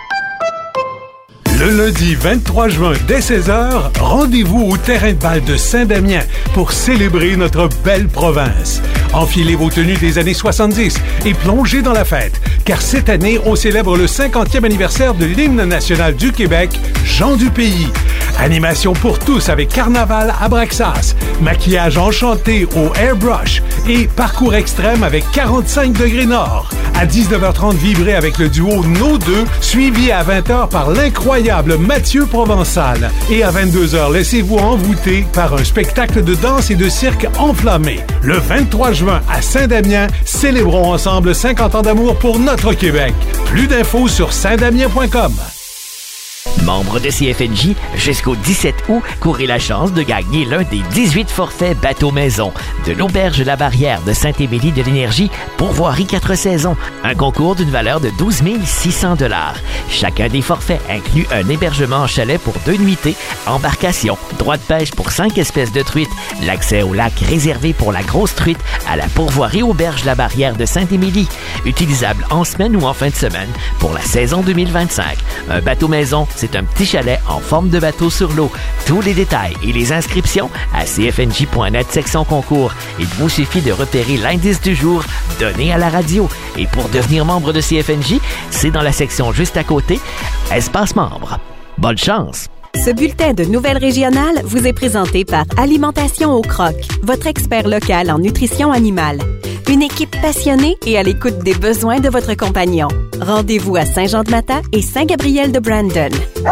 Le lundi vingt-trois juin, dès seize heures, rendez-vous au terrain de balle de Saint-Damien pour célébrer notre belle province. Enfilez vos tenues des années soixante-dix et plongez dans la fête, car cette année, on célèbre le cinquantième anniversaire de l'hymne national du Québec, Jean du Pays. Animation pour tous avec carnaval à Braxas, maquillage enchanté au airbrush et parcours extrême avec quarante-cinq degrés nord. À dix-neuf heures trente, vibrez avec le duo Nos Deux, suivi à vingt heures par l'incroyable Mathieu Provençal. Et à vingt-deux heures, laissez-vous envoûter par un spectacle de danse et de cirque enflammé. Le vingt-trois juin, à Saint-Damien, célébrons ensemble cinquante ans d'amour pour notre Québec. Plus d'infos sur saint damien point com. Membre de C F N J, jusqu'au dix-sept août, courez la chance de gagner l'un des dix-huit forfaits bateau-maison de l'Auberge La Barrière de Saint-Émilie de l'Énergie pour voirie quatre saisons. Un concours d'une valeur de douze mille six cents dollars. Chacun des forfaits inclut un hébergement en chalet pour deux nuitées, embarcation, droit de pêche pour cinq espèces de truites, l'accès au lac réservé pour la grosse truite à la pourvoirie Auberge La Barrière de Saint-Émilie. Utilisable en semaine ou en fin de semaine pour la saison deux mille vingt-cinq. Un bateau-maison, c'est un petit chalet en forme de bateau sur l'eau. Tous les détails et les inscriptions à c f n j point net section concours. Il vous suffit de repérer l'indice du jour donné à la radio. Et pour devenir membre de C F N J, c'est dans la section juste à côté, Espace membre. Bonne chance! Ce bulletin de nouvelles régionales vous est présenté par Alimentation au Croc, votre expert local en nutrition animale. Une équipe passionnée et à l'écoute des besoins de votre compagnon. Rendez-vous à Saint-Jean-de-Mata et Saint-Gabriel de Brandon.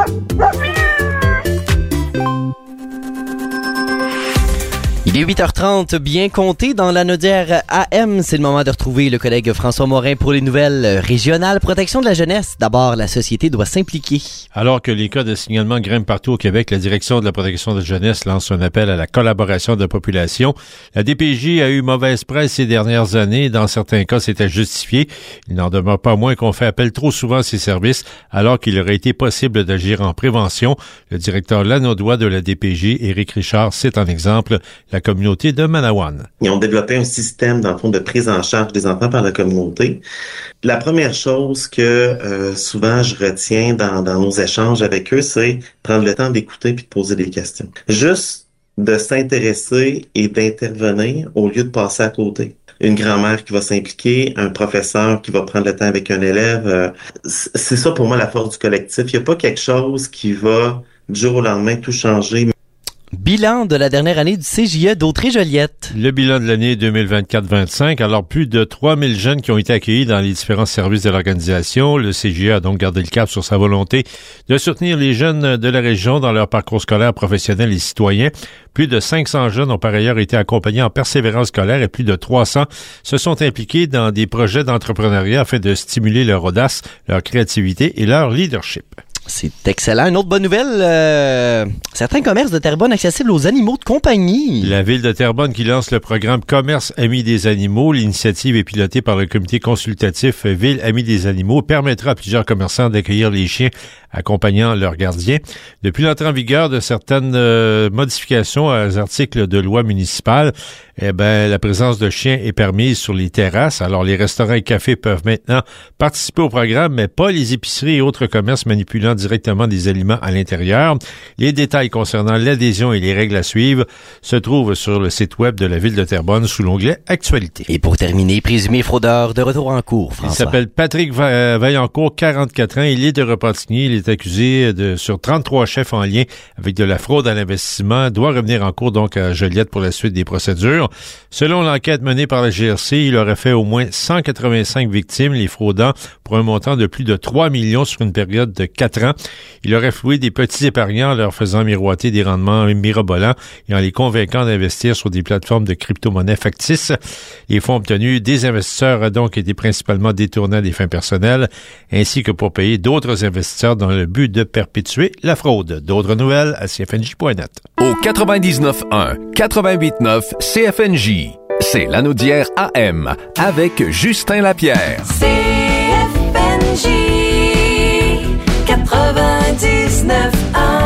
Il est huit heures trente, bien compté dans l'Anaudière A M. C'est le moment de retrouver le collègue François Morin pour les nouvelles régionales. Protection de la jeunesse. D'abord, la société doit s'impliquer. Alors que les cas de signalement grimpent partout au Québec, la Direction de la protection de la jeunesse lance un appel à la collaboration de la population. La D P J a eu mauvaise presse ces dernières années. Dans certains cas, c'était justifié. Il n'en demeure pas moins qu'on fait appel trop souvent à ces services, alors qu'il aurait été possible d'agir en prévention. Le directeur lanaudois de la D P J, Éric Richard, c'est un exemple. La communauté de Manawan. Ils ont développé un système, dans le fond, de prise en charge des enfants par la communauté. La première chose que euh, souvent je retiens dans, dans nos échanges avec eux, c'est prendre le temps d'écouter puis de poser des questions. Juste de s'intéresser et d'intervenir au lieu de passer à côté. Une grand-mère qui va s'impliquer, un professeur qui va prendre le temps avec un élève. Euh, c'est ça pour moi la force du collectif. Il n'y a pas quelque chose qui va du jour au lendemain tout changer. Bilan de la dernière année du C J E d'Autrey-Joliette. Le bilan de l'année deux mille vingt-quatre vingt-cinq, alors plus de trois mille jeunes qui ont été accueillis dans les différents services de l'organisation. Le C J E a donc gardé le cap sur sa volonté de soutenir les jeunes de la région dans leur parcours scolaire, professionnel et citoyen. Plus de cinq cents jeunes ont par ailleurs été accompagnés en persévérance scolaire et plus de trois cents se sont impliqués dans des projets d'entrepreneuriat afin de stimuler leur audace, leur créativité et leur leadership. C'est excellent. Une autre bonne nouvelle, euh, certains commerces de Terrebonne accessibles aux animaux de compagnie. La ville de Terrebonne qui lance le programme Commerce Amis des animaux. L'initiative est pilotée par le comité consultatif Ville Amis des animaux, permettra à plusieurs commerçants d'accueillir les chiens accompagnant leurs gardiens. Depuis l'entrée en vigueur de certaines euh, modifications aux articles de loi municipale, eh ben, la présence de chiens est permise sur les terrasses. Alors, les restaurants et cafés peuvent maintenant participer au programme, mais pas les épiceries et autres commerces manipulant directement des aliments à l'intérieur. Les détails concernant l'adhésion et les règles à suivre se trouvent sur le site web de la ville de Terrebonne sous l'onglet Actualité. Et pour terminer, présumé fraudeur de retour en cours, François. Il s'appelle Patrick Va- Vaillancourt, quarante-quatre ans. Il est de Repentigny. Il est accusé de sur trente-trois chefs en lien avec de la fraude à l'investissement. Doit revenir en cours donc à Joliette pour la suite des procédures. Selon l'enquête menée par la G R C, il aurait fait au moins cent quatre-vingt-cinq victimes, les fraudants, pour un montant de plus de trois millions sur une période de quatre ans. Il aurait floué des petits épargnants en leur faisant miroiter des rendements mirobolants et en les convainquant d'investir sur des plateformes de crypto-monnaies factices. Les fonds obtenus des investisseurs ont donc été principalement détournés à des fins personnelles, ainsi que pour payer d'autres investisseurs dans le but de perpétuer la fraude. D'autres nouvelles à C F N J point net. Au quatre-vingt-dix-neuf un, quatre-vingt-huit neuf C F N J, c'est l'Anaudière A M avec Justin Lapierre. C F N J quatre-vingt-dix-neuf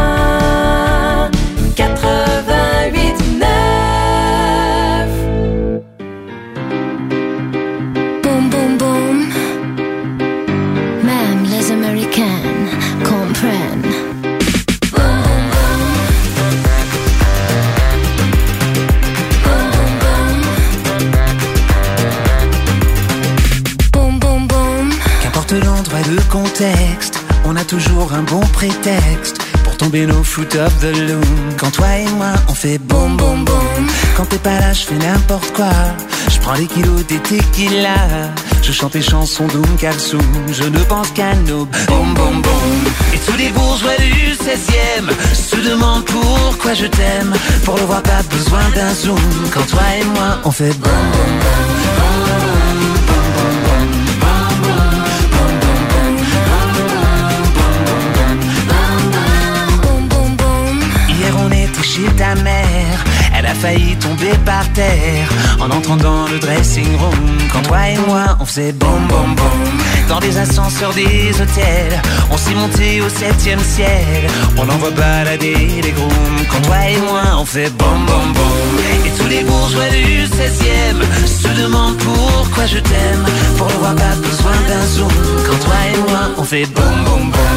un, quatre-vingt-huit neuf. Boum, boum, boum. Même les Américaines comprennent. L'endroit, le contexte, on a toujours un bon prétexte pour tomber nos foot of the loom. Quand toi et moi on fait boum boum boum, quand t'es pas là je fais n'importe quoi. Je prends les kilos des tequila, je chante les chansons d'Oum Kalsoum, je ne pense qu'à nos boum boum boum. Et tous les bourgeois du seizième se demandent pourquoi je t'aime. Pour le voir pas besoin d'un zoom. Quand toi et moi on fait boum boum boum. Chez ta mère, elle a failli tomber par terre en entrant dans le dressing room. Quand toi et moi on faisait boum boum boum dans les ascenseurs des hôtels, on s'est monté au septième ciel, on envoie balader les grooms. Quand toi et moi on fait boum boum boum, et tous les bourgeois du seizième se demandent pourquoi je t'aime. Pour le voir pas besoin d'un zoom. Quand toi et moi on fait boum boum boum.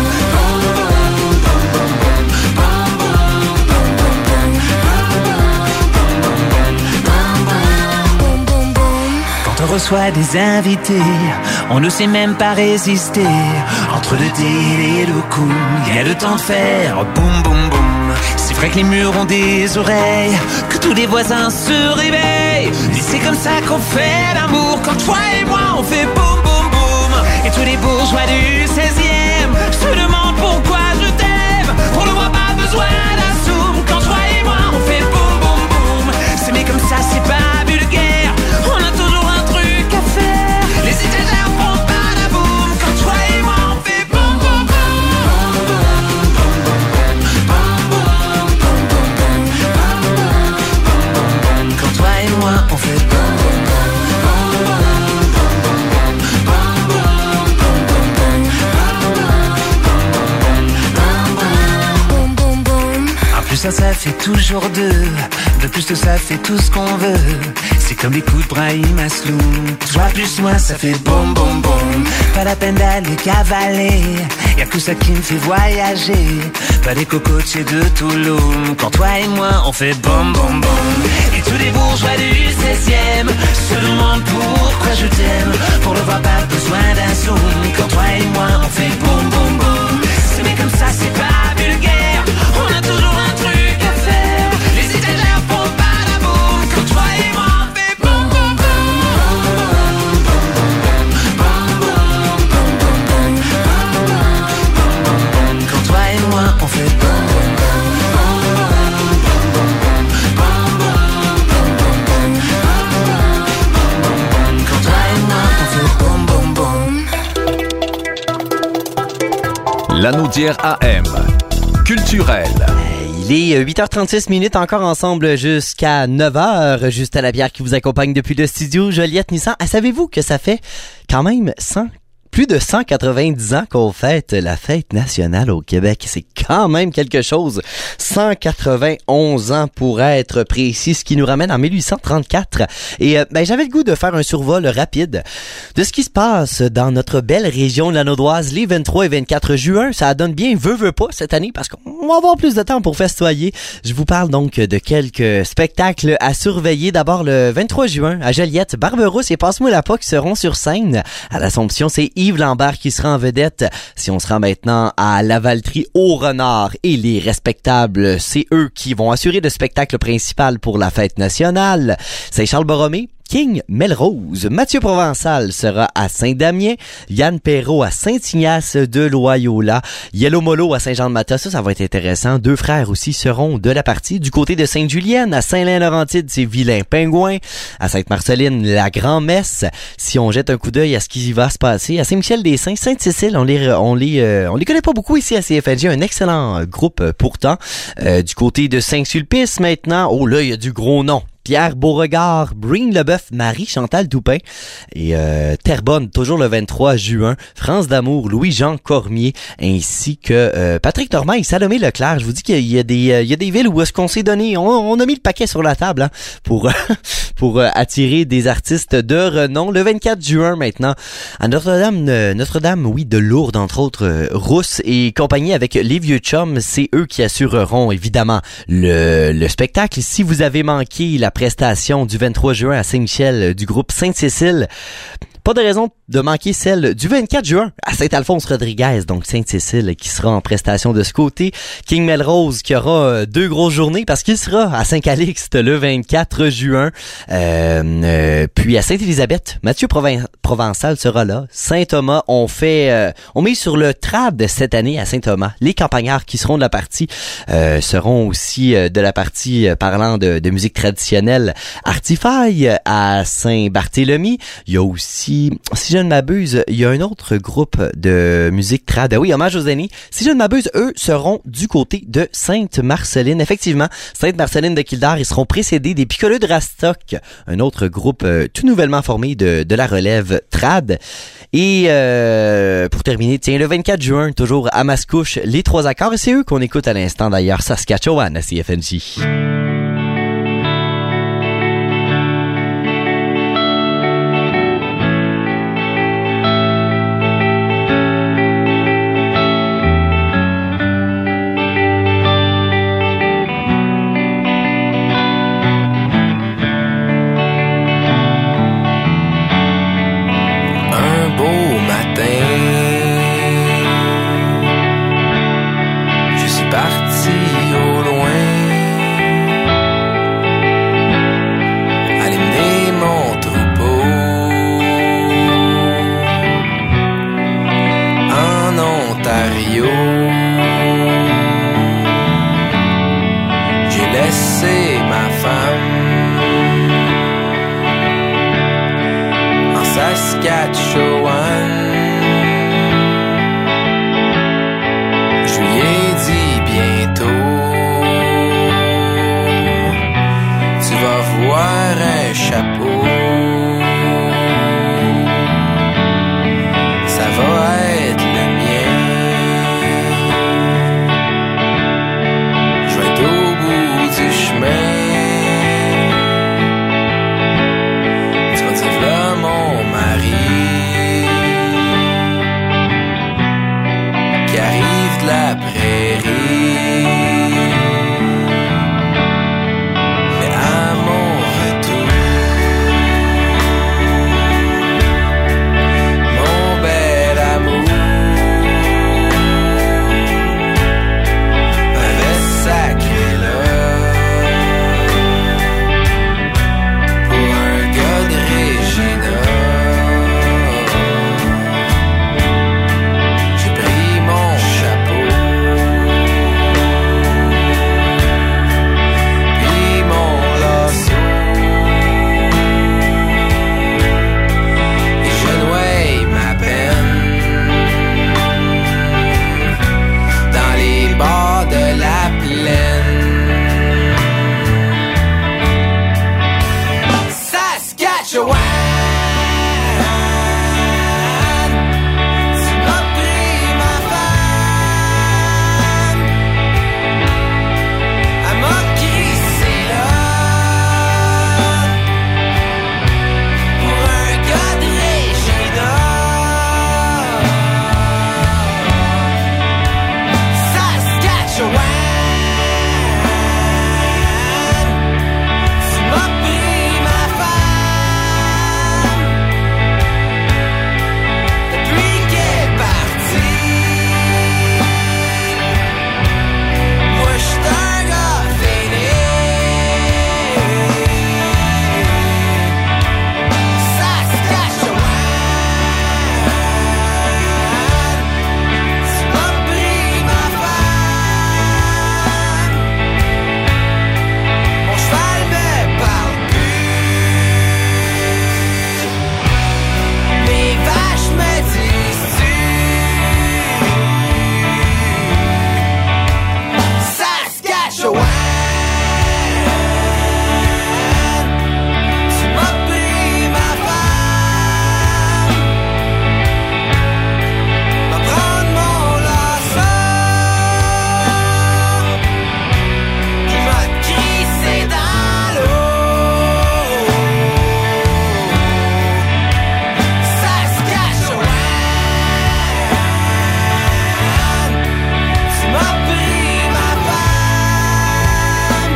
On reçoit des invités, on ne sait même pas résister. Entre le thé et le coup, il y a le temps de faire boum boum boum. C'est vrai que les murs ont des oreilles, que tous les voisins se réveillent. Et c'est comme ça qu'on fait l'amour, quand toi et moi on fait boum boum boum. Et tous les bourgeois du seizième se demandent pourquoi je t'aime. On ne voit pas besoin d'un zoom, quand toi et moi on fait boum boum boum. C'est mais comme ça c'est pas vulgaire, on a toujours un truc à faire. Les étagères font pas la boum, quand toi et moi on fait boum boum boum. Quand toi et moi on fait boum boum ça, ça fait toujours deux. De plus que ça fait tout ce qu'on veut. C'est comme les coups de Brahim Asloum. Toi plus moi, ça fait boum boum boum. Pas la peine d'aller cavaler. Y'a que ça qui me fait voyager. Pas les cocotiers de Toulouse. Quand toi et moi, on fait boum boum boum. Et tous les bourgeois du seizième se demandent pourquoi je t'aime. Pour le voir, pas besoin d'un zoom. Quand toi et moi, on fait boum boum boum. C'est mais comme ça, c'est pas vulgaire. On a toujours un truc à faire. Les étagères font pas la boum. Quand toi et moi on fait boum boum boum. Quand toi et moi on fait boum Quand toi et moi on fait boum boum boum. Lanaudière A M. Culturel. Il est huit heures trente-six minutes, encore ensemble jusqu'à neuf heures. Justin Lapierre qui vous accompagne depuis le studio Joliette Nissan. Ah, savez-vous que ça fait quand même cent plus de cent quatre-vingt-dix ans qu'on fête la fête nationale au Québec. C'est quand même quelque chose. cent quatre-vingt-onze ans pour être précis, ce qui nous ramène en mille huit cent trente-quatre. Et euh, ben, j'avais le goût de faire un survol rapide de ce qui se passe dans notre belle région de la Naudoise les vingt-trois et vingt-quatre juin. Ça donne bien, veut, veut pas cette année parce qu'on va avoir plus de temps pour festoyer. Je vous parle donc de quelques spectacles à surveiller. D'abord le vingt-trois juin à Joliette, Barberousse et Passe-moi la Poque seront sur scène. À l'Assomption, c'est Yves Lambert qui sera en vedette. Si on se rend maintenant à Lavaltrie, au Renard et les Respectables, c'est eux qui vont assurer le spectacle principal pour la fête nationale. Saint-Charles-Borromée, King Melrose. Mathieu Provençal sera à Saint-Damien. Yann Perrault à Saint-Ignace de Loyola. Yellow Molo à Saint-Jean-de-Mata. Ça, ça va être intéressant. Deux frères aussi seront de la partie. Du côté de Sainte-Julienne, à Saint-Laurentide, c'est Vilain Pingouin. À Sainte-Marceline, la Grand-Messe. Si on jette un coup d'œil à ce qui va se passer. À Saint-Michel-des-Saints, Sainte-Cécile, on les, on les, euh, on les connaît pas beaucoup ici à C F N G. Un excellent groupe euh, pourtant. Euh, du côté de Saint-Sulpice maintenant. Oh là, il y a du gros nom. Pierre Beauregard, Breen Leboeuf, Marie-Chantal Toupin et euh, Terrebonne, toujours le vingt-trois juin, France d'Amour, Louis-Jean Cormier, ainsi que euh, Patrick Normand et Salomé Leclerc. Je vous dis qu'il y a des euh, il y a des villes où est-ce qu'on s'est donné, on, on a mis le paquet sur la table hein, pour pour euh, attirer des artistes de renom. Le vingt-quatre juin maintenant, à Notre-Dame, euh, Notre-Dame, oui, de Lourdes, entre autres, euh, Rousse et compagnie avec les Vieux Chums, c'est eux qui assureront évidemment le, le spectacle. Si vous avez manqué la prestation du vingt-trois juin à Saint-Michel du groupe Sainte-Cécile, pas de raison de manquer celle du vingt-quatre juin à Saint-Alphonse-Rodriguez, donc Sainte-Cécile qui sera en prestation de ce côté. King Melrose qui aura euh, deux grosses journées parce qu'il sera à Saint-Calixte le vingt-quatre juin. Euh, euh, puis à Sainte-Élisabeth, Mathieu Provin- Provençal sera là. Saint-Thomas, on fait, euh, on met sur le trad cette année à Saint-Thomas. Les campagnards qui seront de la partie euh, seront aussi euh, de la partie euh, parlant de, de musique traditionnelle Artifaille à Saint-Barthélemy. Il y a aussi, si je ne m'abuse, il y a un autre groupe de musique trad. Oui, Hommage aux aînés. Si je ne m'abuse, eux seront du côté de Sainte-Marceline. Effectivement, Sainte-Marceline de Kildare, ils seront précédés des Picoleux de Rastock, un autre groupe euh, tout nouvellement formé de, de la relève trad. Et euh, pour terminer, tiens, le vingt-quatre juin, toujours à Mascouche, les Trois Accords. Et c'est eux qu'on écoute à l'instant d'ailleurs, Saskatchewan à C F N J. Saskatchewan. Je lui ai dit bientôt, tu vas voir un chapeau. Ça va être le mien. Je vais être au bout du chemin. Tu vas dire là mon mari qui arrive de la prairie. Mais à mon retour, mon bel amour m'avait sacré là pour un gars de Regina. J'ai pris mon chapeau puis mon lasso et je nouais ma peine dans les bords de la plaine. Saskatchewan, tu m'as pris ma femme, elle m'a crissé là pour un gars de Regina. Saskatchewan, tu m'as pris ma femme depuis qu'elle est partie. Moi j'suis un gars fêlé. Saskatchewan, tu m'as pris ma femme. Mon cheval me parle plus, mes vaches me disent-tu. Saskatchewan, tu m'as pris ma femme. Va prendre mon lasso, je vais te crisser dans l'eau. Saskatchewan, tu m'as pris ma femme.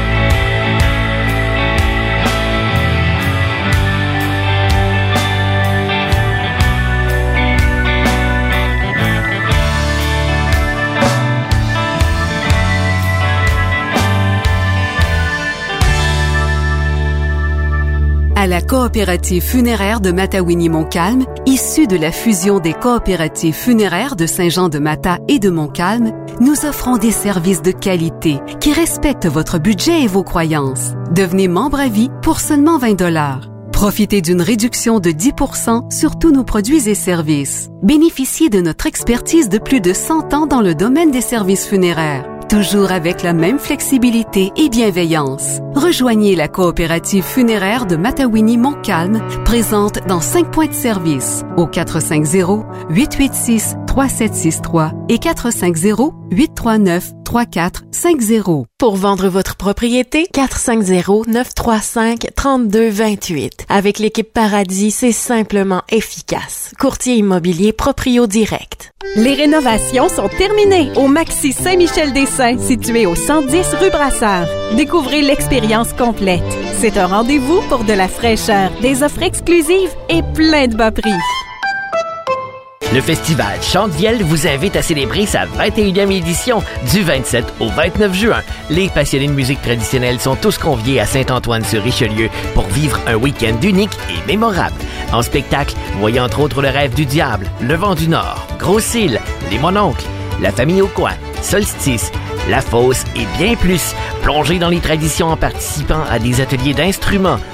À la coopérative funéraire de Matawini-Montcalm, issue de la fusion des coopératives funéraires de Saint-Jean-de-Mata et de Montcalm, nous offrons des services de qualité qui respectent votre budget et vos croyances. Devenez membre à vie pour seulement vingt dollars. Profitez d'une réduction de dix pour cent sur tous nos produits et services. Bénéficiez de notre expertise de plus de cent ans dans le domaine des services funéraires. Toujours avec la même flexibilité et bienveillance. Rejoignez la coopérative funéraire de Matawini-Montcalm, présente dans cinq points de service, au quatre cinq zéro, huit huit six, trois sept six trois et quatre cinq zéro, huit trois neuf, trois quatre cinq zéro. Pour vendre votre propriété, quatre cinq zéro, neuf trois cinq, trois deux deux huit. Avec l'équipe Paradis, c'est simplement efficace. Courtier immobilier Proprio Direct. Les rénovations sont terminées au Maxi Saint-Michel-des-Saints, situé au cent dix rue Brassard. Découvrez l'expérience complète. C'est un rendez-vous pour de la fraîcheur, des offres exclusives et plein de bas prix. Le festival Chante-Vielle vous invite à célébrer sa vingt et unième édition du vingt-sept au vingt-neuf juin. Les passionnés de musique traditionnelle sont tous conviés à Saint-Antoine-sur-Richelieu pour vivre un week-end unique et mémorable. En spectacle, voyez entre autres Le Rêve du Diable, Le Vent du Nord, Gros-Cils, Les Mononcles, La Famille au Coin, Solstice, La Fosse et bien plus. Plongez dans les traditions en participant à des ateliers d'instruments,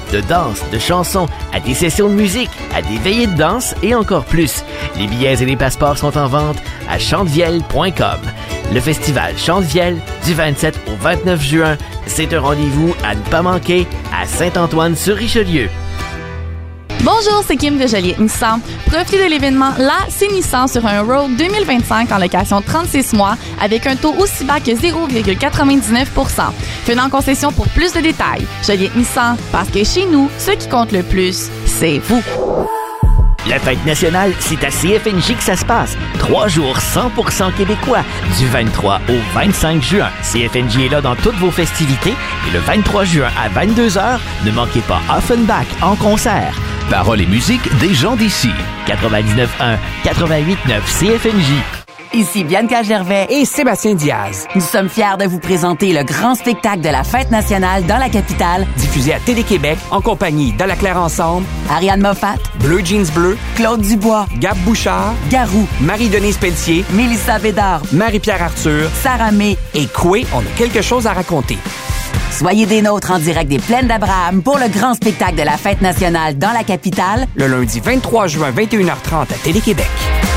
De danse, de chansons, à des sessions de musique, à des veillées de danse et encore plus. Les billets et les passeports sont en vente à chantevielle point com. Le festival Chante-Vielle du vingt-sept au vingt-neuf juin, c'est un rendez-vous à ne pas manquer à Saint-Antoine-sur-Richelieu. Bonjour, c'est Kim de Joliette Nissan. Profitez de l'événement La C'est Nissan sur un Rogue deux mille vingt-cinq en location trente-six mois avec un taux aussi bas que zéro virgule quatre-vingt-dix-neuf pour cent. Venez en concession pour plus de détails. Joliette Nissan, parce que chez nous, ce qui compte le plus, c'est vous. La fête nationale, c'est à C F N J que ça se passe. Trois jours cent pour cent québécois, du vingt-trois au vingt-cinq juin. C F N J est là dans toutes vos festivités et le vingt-trois juin à vingt-deux heures, ne manquez pas Offenbach en concert. Paroles et musique des gens d'ici. quatre-vingt-dix-neuf un, quatre-vingt-huit neuf C F N J. Ici Bianca Gervais et Sébastien Diaz. Nous sommes fiers de vous présenter le grand spectacle de la Fête nationale dans la capitale, diffusé à Télé-Québec en compagnie d'À la Claire Ensemble, Ariane Moffat, Bleu Jeans Bleu, Claude Dubois, Gab Bouchard, Garou, Marie-Denise Pelletier, Mélissa Bédard, Marie-Pierre Arthur, Sarah May et Coué. On a quelque chose à raconter. Soyez des nôtres en direct des Plaines d'Abraham pour le grand spectacle de la Fête nationale dans la capitale, le lundi vingt-trois juin, vingt et une heures trente à Télé-Québec.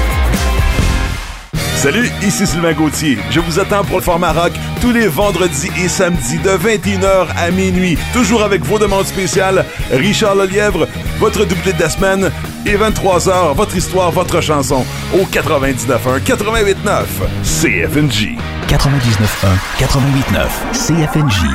Salut, ici Sylvain Gauthier. Je vous attends pour le format rock tous les vendredis et samedis de vingt et une heures à minuit. Toujours avec vos demandes spéciales, Richard Lelièvre, votre doublé de la semaine, et vingt-trois heures, votre histoire, votre chanson, au quatre-vingt-dix-neuf un, quatre-vingt-huit neuf C F N J. quatre-vingt-dix-neuf un, quatre-vingt-huit neuf C F N J.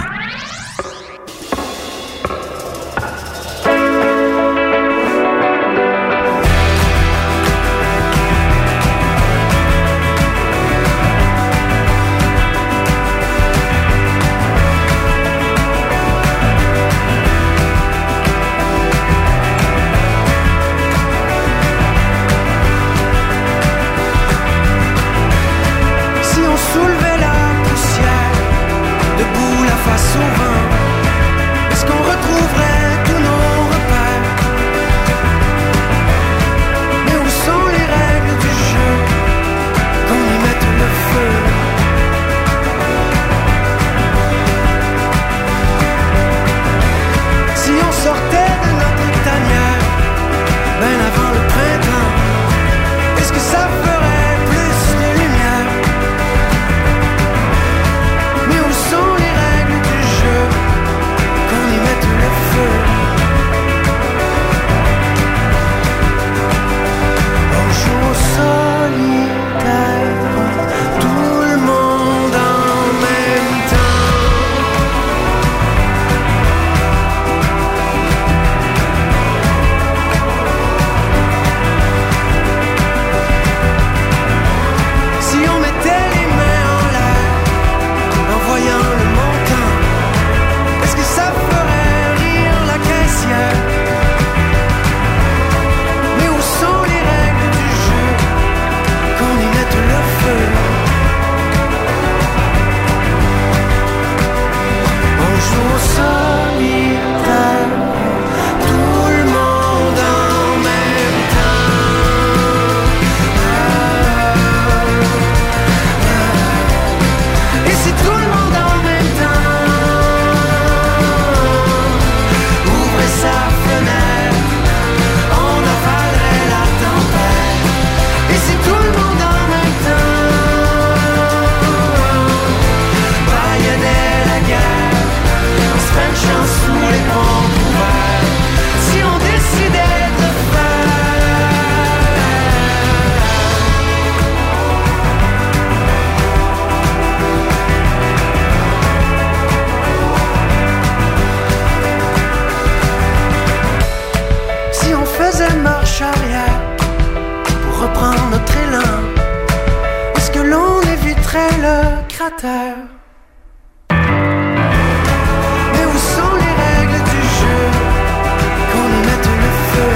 cratère. Mais où sont les règles du jeu? Qu'on y mette le feu.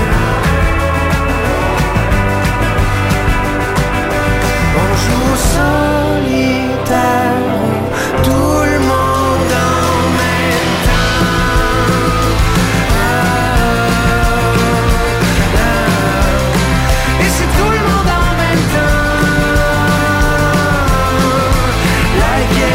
On joue au solitaire, tout le monde en même temps. Et c'est tout le monde en même temps. La guerre.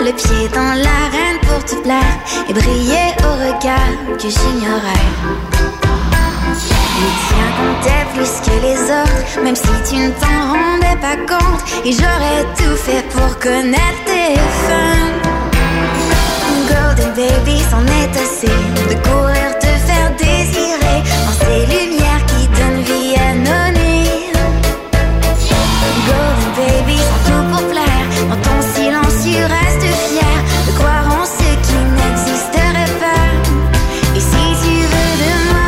le pied dans l'arène pour te plaire et briller au regard que j'ignorais. Les tiens comptaient plus que les autres, même si tu ne t'en rendais pas compte. Et j'aurais tout fait pour connaître tes fins. Golden baby, c'en est assez de courir te faire désirer dans ces lumières qui donnent vie à nos nuits. Golden baby, sans tout pour plaire, dans ton silence tu restes fier de croire en ce qui n'existerait pas. Et si tu veux de moi,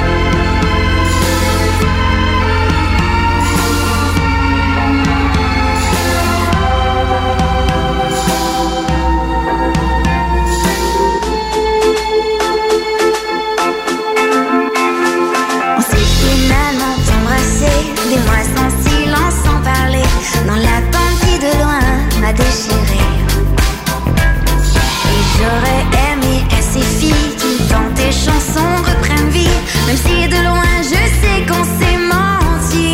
on s'est finalement embrassé, des mois sans silence, sans parler, dans l'attente qui de loin m'a déchiré. Et j'aurais aimé assez filles qui dans tes chansons reprennent vie, même si de loin je sais qu'on s'est menti.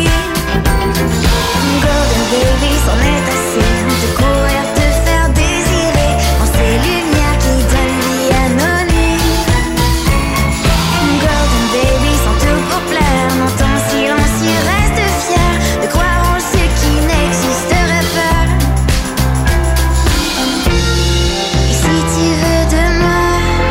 Golden baby, c'en est assez de courir te faire désirer dans ces lumières qui donnent vie à nos nuits. Golden baby, sans tout pour plaire, dans ton silence tu restes fier de croire en ce qui n'existerait pas. Et si tu veux de moi,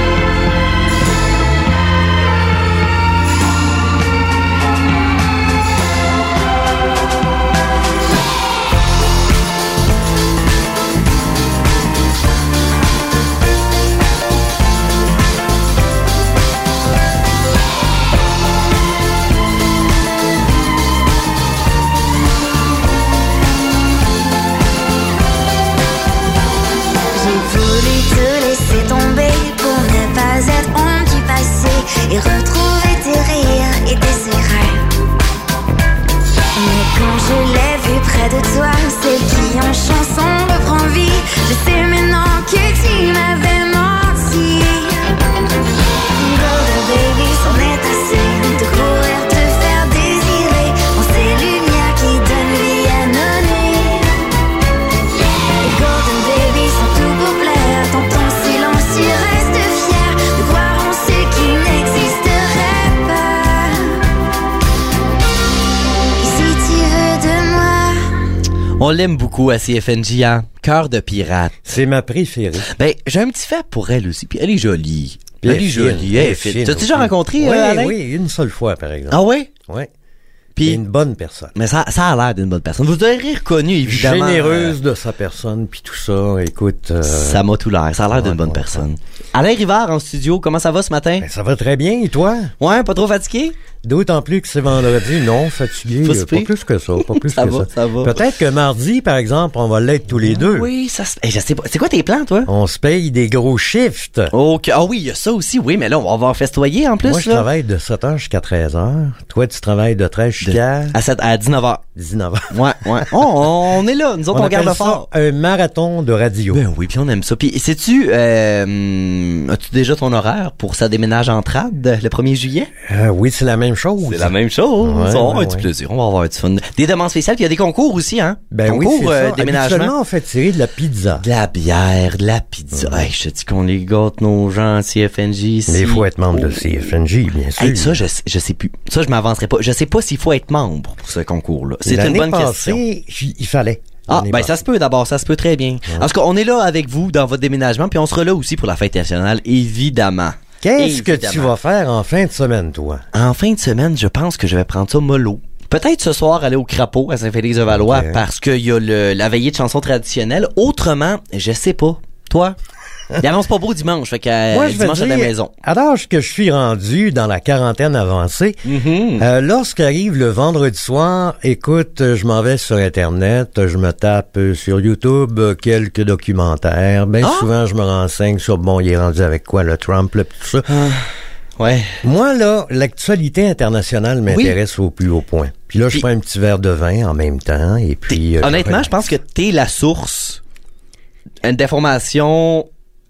j'ai voulu te laisser tomber pour ne pas être honte du passé et retrouver tes rires et tes secrets. Mais quand je l'ai vu près de toi, celle qui en chanson reprend vie, je sais maintenant que tu m'avais menti. Golden baby, c'en est assez de courir te faire désirer dans ces lumières qui donnent vie à nos nuits. Et Golden baby, sans tout pour plaire, dans ton silence tu restes fier de croire en ce qui n'existerait pas. Et si tu veux de moi, On l'aime beaucoup à C F N J, hein? Cœur de pirate. C'est ma préférée. Ben, j'ai un petit fait pour elle aussi. Puis elle est jolie. Puis Elle est jolie. Elle est fine. T'as déjà rencontré, oui, euh, Alain? Oui, une seule fois, par exemple. Ah ouais? Oui. Puis une bonne personne. Mais ça, ça a l'air d'une bonne personne. Vous aurez reconnu, évidemment. Généreuse de sa personne, puis tout ça. Écoute. Euh... Ça m'a tout l'air. Ça a l'air d'une ouais, bonne ouais, personne. Alain Rivard en studio, comment ça va ce matin? Ben, ça va très bien, et toi? Ouais, pas trop fatigué? D'autant plus que c'est vendredi, non, fatigué. Pas euh, si pas pire. plus que ça, pas plus Ça que va, ça. ça va. Peut-être que mardi, par exemple, on va l'être tous les deux. Oui, ça se... Hey, je sais pas. C'est quoi tes plans, toi? On se paye des gros shifts. Ok. Ah oui, il y a ça aussi, oui, mais là, on va en festoyer en plus. Moi, je là. travaille de sept heures jusqu'à treize heures. Toi, tu travailles de treize jusqu'à... À, sept, à dix-neuf heures. dix-neuf heures. Ouais, ouais. Oh, on est là. Nous autres, on, on garde appelle fort. ça un marathon de radio. Ben oui, puis on aime ça. Puis sais-tu, euh, as-tu déjà ton horaire pour ça déménage en trad le premier juillet? Euh, oui, c'est la même chose. C'est la même chose. Ouais, on va avoir ouais, du ouais. plaisir. On va avoir du fun. Des demandes spéciales, puis il y a des concours aussi, hein? Ben concours, oui, c'est euh, ça. déménagement. Habituellement, on fait tirer de la pizza. De la bière, de la pizza. Ouais. Hey, je te dis qu'on les gâte, nos gens, C F N J. Mais il faut être membre oh. de C F N J, bien sûr. Hey, ça, je, je sais plus. Ça, je m'avancerai pas. Je sais pas s'il faut être membre pour ce concours-là. C'est une bonne question. J- il fallait. Ah, ben ça se peut d'abord, ça se peut très bien. Ouais. En tout cas, on est là avec vous dans votre déménagement, puis on sera là aussi pour la fête nationale, évidemment. Qu'est-ce évidemment. que tu vas faire en fin de semaine, toi? En fin de semaine, je pense que je vais prendre ça mollo. Peut-être ce soir aller au Crapaud à Saint-Félix-de-Valois okay. parce qu'il y a le, la veillée de chansons traditionnelles. Autrement, je sais pas. Toi? Il annonce pas beau dimanche, fait que Moi, euh, je dimanche veux dire, à la maison. À l'âge que je suis rendu dans la quarantaine avancée, mm-hmm. euh, lorsqu'arrive le vendredi soir, écoute, je m'en vais sur Internet, je me tape sur YouTube quelques documentaires. Ben ah? souvent, je me renseigne sur, bon, il est rendu avec quoi, le Trump, là, tout ça. Ah. Ouais. Moi, là, l'actualité internationale m'intéresse oui. au plus haut point. Puis là, je puis, prends un petit verre de vin en même temps, et puis... Euh, honnêtement, je pense que t'es la source d'informations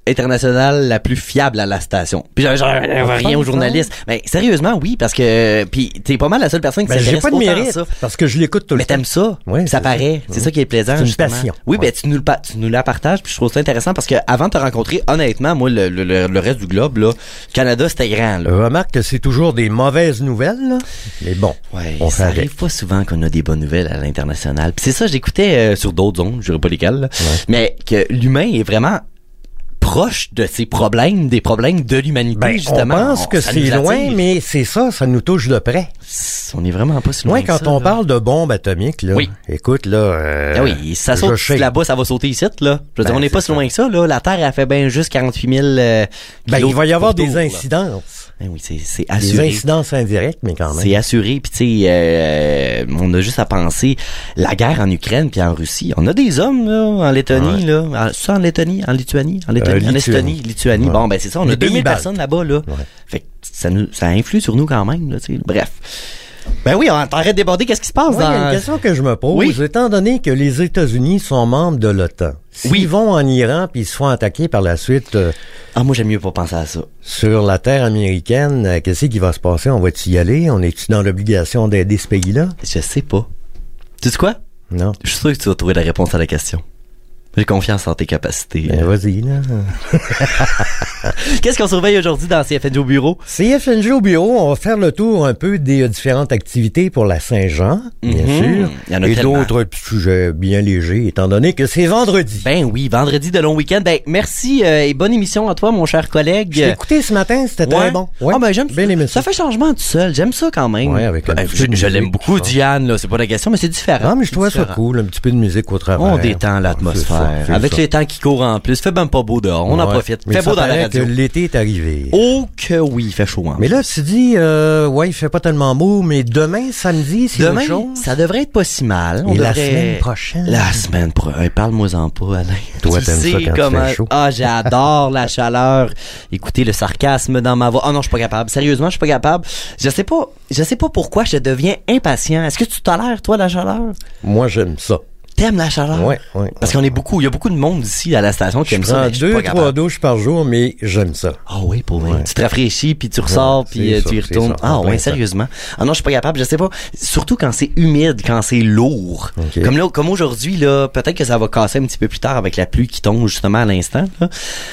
internationale la plus fiable à la station. Puis j'en rien aux journalistes. Mais sérieusement, oui, parce que puis t'es pas mal la seule personne qui Ben, j'ai s'intéresse pas de autant à mérite, ça. parce que je l'écoute tout le Mais temps. t'aimes ça. Ouais, ça c'est paraît. ça. C'est ça qui est plaisant. C'est une justement. passion. Oui, Ouais. ben tu nous le pa- tu nous la partages, puis je trouve ça intéressant parce que avant de te rencontrer, honnêtement, moi le, le, le le reste du globe là, Canada c'était grand là. Remarque que c'est toujours des mauvaises nouvelles, là. Mais bon, Ouais, on ça fait avec. arrive pas souvent qu'on a des bonnes nouvelles à l'international. Puis c'est ça, j'écoutais euh, sur d'autres zones, je dirais pas lesquelles, là, mais que l'humain est vraiment proche de ses problèmes, des problèmes de l'humanité, Ben, justement. on pense On- que ça c'est nous attire. loin, mais c'est ça, ça nous touche de près. On est vraiment pas si loin Moi, que quand ça, on là. parle de bombes atomiques, là, Oui. écoute, là... Euh, Ah oui, ça je saute shake. là-bas, ça va sauter ici, là. Je veux dire, Ben, on n'est pas c'est si loin que ça, là. La Terre a fait bien juste quarante-huit mille euh, Ben, kilos il va y avoir pour des tour, là. incidences. Ben oui, c'est, c'est Des assuré. incidences indirectes, mais quand même. C'est assuré, puis tu sais, euh, on a juste à penser la guerre en Ukraine puis en Russie. On a des hommes là en Lettonie là, en, ça en Lettonie, en Lituanie, en Lettonie, Euh, en Lituanie. Estonie, Lituanie. Ouais. Bon ben c'est ça, on a Les deux mille Pays-Bas. personnes là-bas là. Fait que ça nous ça influe sur nous quand même là, tu sais. Bref. Ben oui, on t'arrête de déborder, qu'est-ce qui se passe Ouais, il y a dans une question que je me pose, Oui. étant donné que les États-Unis sont membres de l'OTAN, s'ils Oui. vont en Iran puis ils se font attaquer par la suite euh, Ah moi j'aime mieux pas penser à ça. sur la terre américaine, euh, qu'est-ce qui va se passer? On va-tu y aller? On est-tu dans l'obligation d'aider ce pays-là? Je sais pas. Tu sais quoi? Non. Je suis sûr que tu vas trouver la réponse à la question. J'ai confiance en tes capacités. Ben, vas-y, là. Qu'est-ce qu'on surveille aujourd'hui dans C F N G au bureau? C F N G au bureau, on va faire le tour un peu des euh, différentes activités pour la Saint-Jean, bien Mhm. sûr. Il y en a et tellement. d'autres petits sujets bien légers, étant donné que c'est vendredi. Ben oui, vendredi de long week-end. Ben merci euh, et bonne émission à toi, mon cher collègue. Je l'ai écouté ce matin, c'était très Ouais. bon. Ah ben j'aime bien aimé ça. Ça fait changement tout seul. J'aime ça quand même. Ouais, avec un Ben, petit je peu de je l'aime musique, beaucoup, tout ça. Diane, là. C'est pas la question, mais c'est différent. Non, mais je trouvais C'est ça différent. cool, un petit peu de musique au travers. On détend C'est l'atmosphère. ça, c'est Avec ça. les temps qui courent en plus. Fait même pas beau dehors. On en Ouais. profite. Mais Fait ça beau dans la paraît radio. que l'été est arrivé. Oh que oui, il fait chaud. Hein. Mais là, tu dis, euh, ouais, il fait pas tellement beau, mais demain, samedi, c'est Demain, autre chose. ça devrait être pas si mal. On Et la devrait- semaine prochaine? La semaine prochaine. Parle-moi-en pas, Alain. Toi, Tu t'aimes ça sais quand il comment... fait chaud. Ah, j'adore la chaleur. Écoutez le sarcasme dans ma voix. Ah non, je suis pas capable. Sérieusement, je suis pas capable. Je sais pas, je sais pas pourquoi je deviens impatient. Est-ce que tu tolères, toi, la chaleur? Moi, j'aime ça. T'aimes la chaleur? Ouais, ouais. Parce qu'on est beaucoup, il y a beaucoup de monde ici à la station qui Je aime ça. prends mais je suis deux, pas trois capable. douches par jour, mais j'aime ça. Ah oui, pour vrai. Ouais. Tu te rafraîchis, puis tu ressors, Ouais, puis c'est euh, ça, tu y c'est retournes. ça, Ah en plein ouais, ça. sérieusement. Ah non, je suis pas capable, je sais pas. Surtout quand c'est humide, quand c'est lourd. Ok. Comme là, comme aujourd'hui, là, peut-être que ça va casser un petit peu plus tard avec la pluie qui tombe justement à l'instant, là.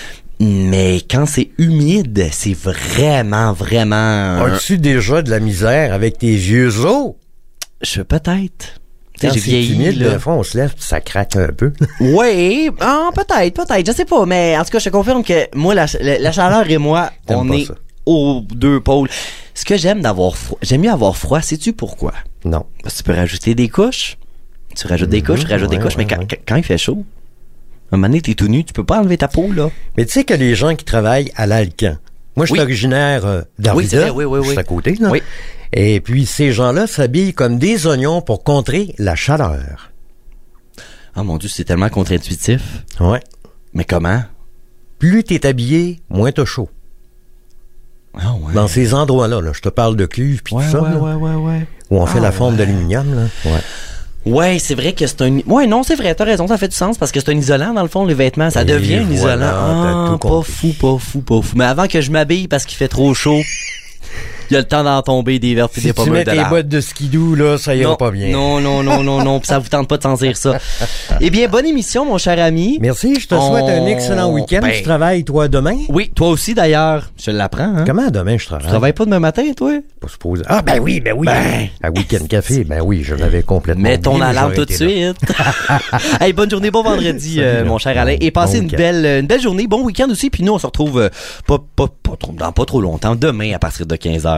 Mais quand c'est humide, c'est vraiment, vraiment... As-tu déjà de la misère avec tes vieux os? Je peut-être. Tu sais, Quand j'ai c'est vieilli, humide, là. des fois, on se lève, puis ça craque un peu. Oui, ah, peut-être, peut-être, je sais pas, mais en tout cas, je te confirme que moi, la, la, la chaleur et moi, T'aimes on pas est ça. aux deux pôles. Ce que j'aime d'avoir froid, j'aime mieux avoir froid, sais-tu pourquoi? Non. Parce que tu peux rajouter des couches, tu rajoutes des couches, tu rajoutes ouais, des couches, ouais, mais quand, ouais. quand- quand il fait chaud, à un moment donné, t'es tout nu, tu peux pas enlever ta peau, là. Mais tu sais que les gens qui travaillent à l'Alcan, moi, je suis Oui. originaire euh, Oui, c'est d'Arvida, vrai, oui, oui, oui. juste à côté, là. Oui. Et puis, ces gens-là s'habillent comme des oignons pour contrer la chaleur. Ah mon Dieu, c'est tellement contre-intuitif. Ouais. Mais comment? Plus t'es habillé, moins t'as chaud. Ah ouais. Dans ces endroits-là, là, je te parle de cuve puis Ouais, tout ça, ouais, là, ouais, ouais, ouais. où on fait Ah, la forme ouais. d'aluminium, là. Ouais. Ouais, c'est vrai que c'est un... Ouais, non, c'est vrai, t'as raison, ça fait du sens, parce que c'est un isolant, dans le fond, les vêtements, ça Et devient un voilà, isolant. t'as Ah, tout pas compris. fou, pas fou, pas fou. Mais avant que je m'habille parce qu'il fait trop chaud, il y a le temps d'en tomber des vertes et Si des tu pommes mets de tes l'arbre. bottes de skidoo, là, ça ira Non, pas bien. non, non, non, non, non, ça vous tente pas de sentir ça. Eh bien, bonne émission, mon cher ami. Merci, je te souhaite un On- excellent week-end. Ben, Tu travailles, toi, demain? Oui, toi aussi, d'ailleurs. Je l'apprends, hein. Comment demain je travaille? Tu travailles pas demain matin, toi? Pas supposé. Ah, ben oui, ben oui. Ben. À Week-end Café, ben oui, je l'avais complètement Mets ton oublié, alarme j'aurais tout de été là. suite. Hey, bonne journée, bon vendredi, Salut, euh, là. mon cher Alain. Et Bon passez une week-end. belle, une belle journée, bon week-end aussi. Puis nous, on se retrouve euh, pas, pas, pas trop, dans pas trop longtemps, demain à partir de quinze heures.